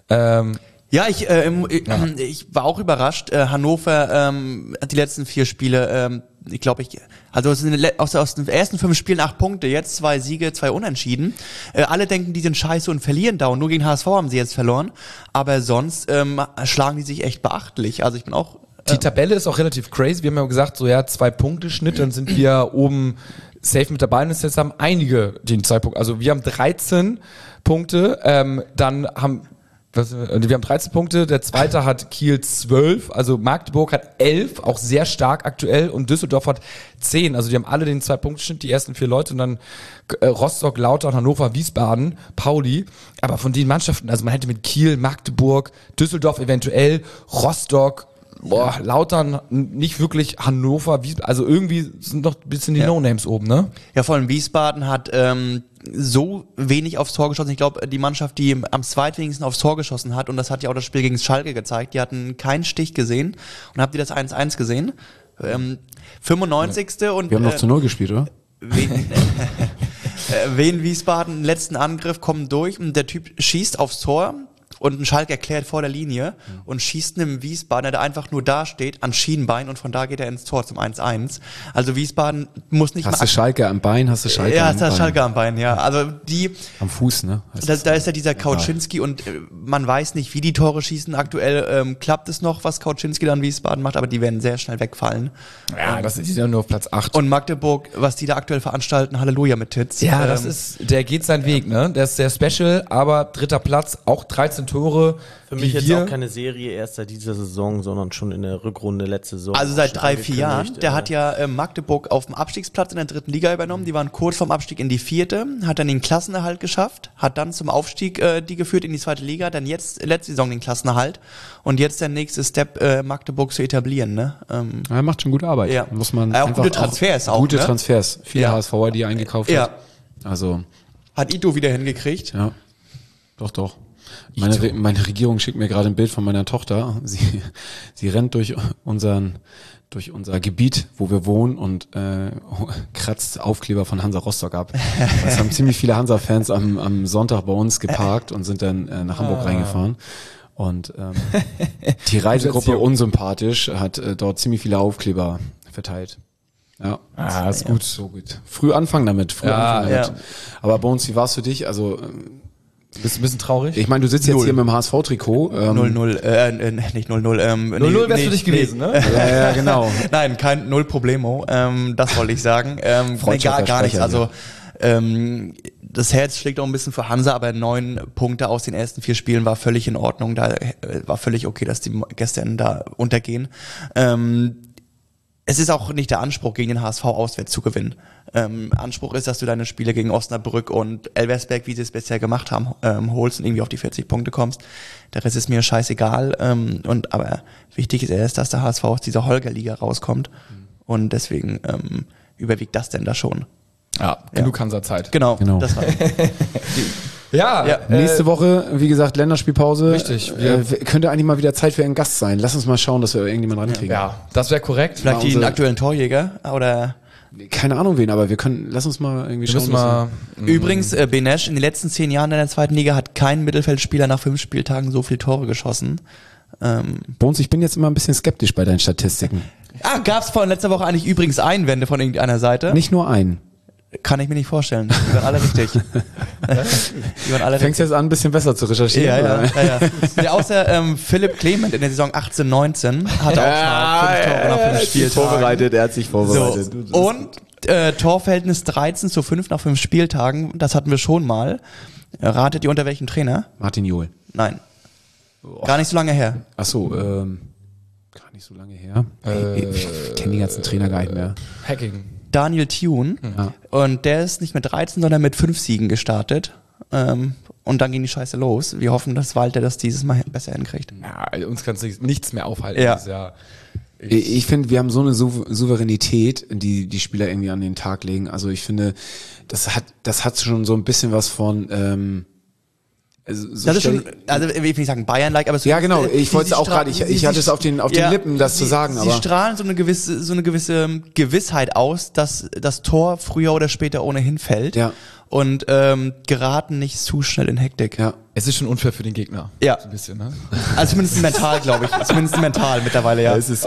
Ich war auch überrascht. Hannover hat die letzten 4 Spiele, es sind aus den ersten 5 Spielen 8 Punkte, jetzt 2 Siege, 2 Unentschieden. Alle denken, die sind scheiße und verlieren dauernd. Nur gegen HSV haben sie jetzt verloren. Aber sonst schlagen die sich echt beachtlich. Also ich bin auch... Die Tabelle ist auch relativ crazy. Wir haben ja gesagt, 2 Punkte Schnitt, dann sind wir oben safe mit dabei. Und jetzt haben einige den 2 Punkte. Also wir haben 13 Punkte, wir haben 13 Punkte, der zweite hat Kiel 12, also Magdeburg hat 11, auch sehr stark aktuell, und Düsseldorf hat 10, also die haben alle den 2-Punkte-Schnitt, die ersten 4 Leute, und dann Rostock, Lautern, Hannover, Wiesbaden, Pauli, aber von den Mannschaften, also man hätte mit Kiel, Magdeburg, Düsseldorf eventuell, Rostock, Lautern nicht wirklich, Hannover, Wiesbaden, also irgendwie sind noch ein bisschen die No-Names oben, ne? Ja, vor allem Wiesbaden hat so wenig aufs Tor geschossen. Ich glaube, die Mannschaft, die am zweitwenigsten aufs Tor geschossen hat, und das hat ja auch das Spiel gegen Schalke gezeigt, die hatten keinen Stich gesehen. Und habt ihr das 1-1 gesehen? 95. Und wir haben noch zu 0 gespielt, oder? Wien Wiesbaden, letzten Angriff, kommen durch und der Typ schießt aufs Tor. Und ein Schalke erklärt vor der Linie und schießt einem Wiesbadener, der einfach nur da steht, an Schienbein, und von da geht er ins Tor zum 1-1. Also Wiesbaden muss nicht Hast du Schalke am Bein? Ja, Schalke am Bein, ja. Also am Fuß, ne? Da ist ja dieser Kauczynski, und man weiß nicht, wie die Tore schießen. Aktuell klappt es noch, was Kauczynski dann Wiesbaden macht, aber die werden sehr schnell wegfallen. Ja, das ist ja nur auf Platz 8. Und Magdeburg, was die da aktuell veranstalten, Halleluja mit Titz. Ja, der geht seinen Weg, ne? Der ist sehr special, aber 3. Platz, auch 13 Tore Tore. Für mich jetzt auch keine Serie erst seit dieser Saison, sondern schon in der Rückrunde letzte Saison. Also seit 3-4 Jahren. Der hat ja Magdeburg auf dem Abstiegsplatz in der 3. Liga übernommen. Die waren kurz vorm Abstieg in die 4., hat dann den Klassenerhalt geschafft, hat dann zum Aufstieg die geführt in die 2. Liga, dann jetzt letzte Saison den Klassenerhalt und jetzt der nächste Step, Magdeburg zu etablieren. Ne? Er macht schon gute Arbeit. Ja. Muss man auch gute Transfers auch. Gute ne? Transfers. Viele HSVer, die er eingekauft hat. Also hat Ito wieder hingekriegt. Ja. Doch. Meine Regierung schickt mir gerade ein Bild von meiner Tochter. Sie rennt durch unser Gebiet, wo wir wohnen und kratzt Aufkleber von Hansa Rostock ab. Das haben ziemlich viele Hansa-Fans am Sonntag bei uns geparkt und sind dann nach Hamburg reingefahren. Und die Reisegruppe Unsympathisch hat dort ziemlich viele Aufkleber verteilt. Ja, ist gut. So gut. Früh anfangen damit. Ja. Aber bei uns, wie war es für dich? Also bist du ein bisschen traurig? Ich meine, du sitzt jetzt hier mit dem HSV-Trikot. 0-0, nicht 0-0. 0-0 wär's für dich gewesen, ne? Ja, genau. Nein, kein Null Problemo. Das wollte ich sagen. Gar nichts. Also das Herz schlägt auch ein bisschen für Hansa, aber 9 Punkte aus den ersten 4 Spielen war völlig in Ordnung. Da war völlig okay, dass die gestern da untergehen. Es ist auch nicht der Anspruch, gegen den HSV auswärts zu gewinnen. Anspruch ist, dass du deine Spiele gegen Osnabrück und Elversberg, wie sie es bisher gemacht haben, holst und irgendwie auf die 40 Punkte kommst. Der Rest ist mir scheißegal. Aber wichtig ist erst, dass der HSV aus dieser Holger-Liga rauskommt. Und deswegen überwiegt das denn da schon. Ja, genug Hansa-Zeit. Genau. Das war nächste Woche, wie gesagt, Länderspielpause. Richtig. Könnte eigentlich mal wieder Zeit für einen Gast sein. Lass uns mal schauen, dass wir irgendjemanden rankriegen. Ja, das wäre korrekt. Vielleicht den aktuellen Torjäger oder... Keine Ahnung wen, aber lass uns mal irgendwie schauen. Übrigens, Benesch in den letzten 10 Jahren in der 2. Liga hat kein Mittelfeldspieler nach 5 Spieltagen so viele Tore geschossen. Bones, ich bin jetzt immer ein bisschen skeptisch bei deinen Statistiken. Gab's von letzter Woche eigentlich übrigens Einwände von irgendeiner Seite? Nicht nur einen. Kann ich mir nicht vorstellen. Die waren alle richtig. Fängst jetzt an, ein bisschen besser zu recherchieren? Ja, außer Philipp Clement in der Saison 18/19 hat auch schon 5 Tore nach 5 Spieltagen. Er hat sich vorbereitet. So. Und Torverhältnis 13:5 nach 5 Spieltagen, das hatten wir schon mal. Ratet ihr unter welchem Trainer? Martin Jol. Nein. Gar nicht so lange her. Ach so, gar nicht so lange her. Ich kenne die ganzen Trainer gar nicht mehr. Hacking. Daniel Thune. Ja. Und der ist nicht mit 13, sondern mit 5 Siegen gestartet. Und dann ging die Scheiße los. Wir hoffen, dass Walter das dieses Mal besser hinkriegt. Ja, uns kann nichts mehr aufhalten. Ja. Ich finde, wir haben so eine Souveränität, die Spieler irgendwie an den Tag legen. Also ich finde, das hat schon so ein bisschen was von das ist schon, also ich will nicht sagen Bayern-like, aber ja genau, ich wollte es auch gerade, ich hatte es auf den Lippen, das zu sagen, aber sie strahlen so eine gewisse Gewissheit aus, dass das Tor früher oder später ohnehin fällt. Ja. Und geraten nicht zu schnell in Hektik. Ja. Es ist schon unfair für den Gegner. Ja. So ein bisschen, ne? Also zumindest mental, glaube ich. Zumindest mental mittlerweile, ja. Es ist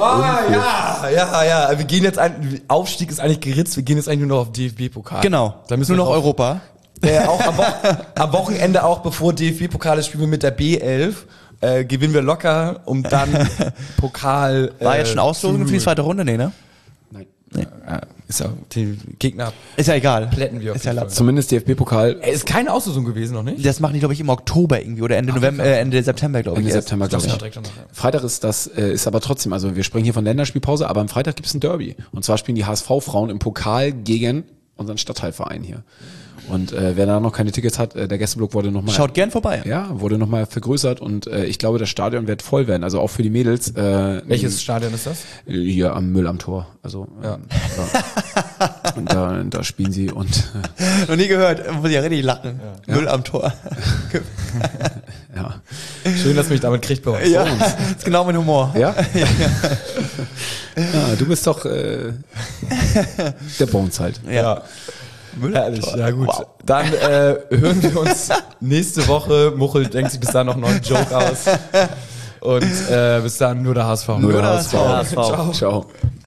ja. Wir gehen jetzt Aufstieg ist eigentlich geritzt, wir gehen jetzt eigentlich nur noch auf DFB-Pokal. Genau. Da müssen nur noch Europa. Auch am Wochenende, auch bevor DFB-Pokal ist, spielen wir mit der B11. Gewinnen wir locker, um dann Pokal. War jetzt schon Auslosung für die 2. Runde? Nee, ne? Nein. Ist ja die Gegner. Ist ja egal. Plätten wir auf jeden Fall. Zumindest DFB-Pokal. Ist keine Auslosung gewesen noch nicht? Das machen die, glaube ich, im Oktober irgendwie oder Ende September, glaube ich. Ende September, glaube ich. Freitag ist aber trotzdem, also wir sprechen hier von Länderspielpause, aber am Freitag gibt es ein Derby. Und zwar spielen die HSV-Frauen im Pokal gegen unseren Stadtteilverein hier. Und wer da noch keine Tickets hat, der Gästeblock wurde nochmal... Schaut gern vorbei. Ja, wurde nochmal vergrößert und ich glaube, das Stadion wird voll werden, also auch für die Mädels. Welches Stadion ist das? Hier am Müll am Tor. Also und da spielen sie und... Noch nie gehört, muss ich ja richtig lachen. Ja. Müll am Tor. Ja. Schön, dass mich damit kriegt bei uns. Ja, das ist genau mein Humor. Ja? Ja, du bist doch der Bones halt. Ja. Herrlich, ja gut. Wow. Dann hören wir uns nächste Woche. Muchel denkt sich bis dahin noch einen neuen Joke aus. Und bis dann nur der HSV. Nur der HSV. Ciao.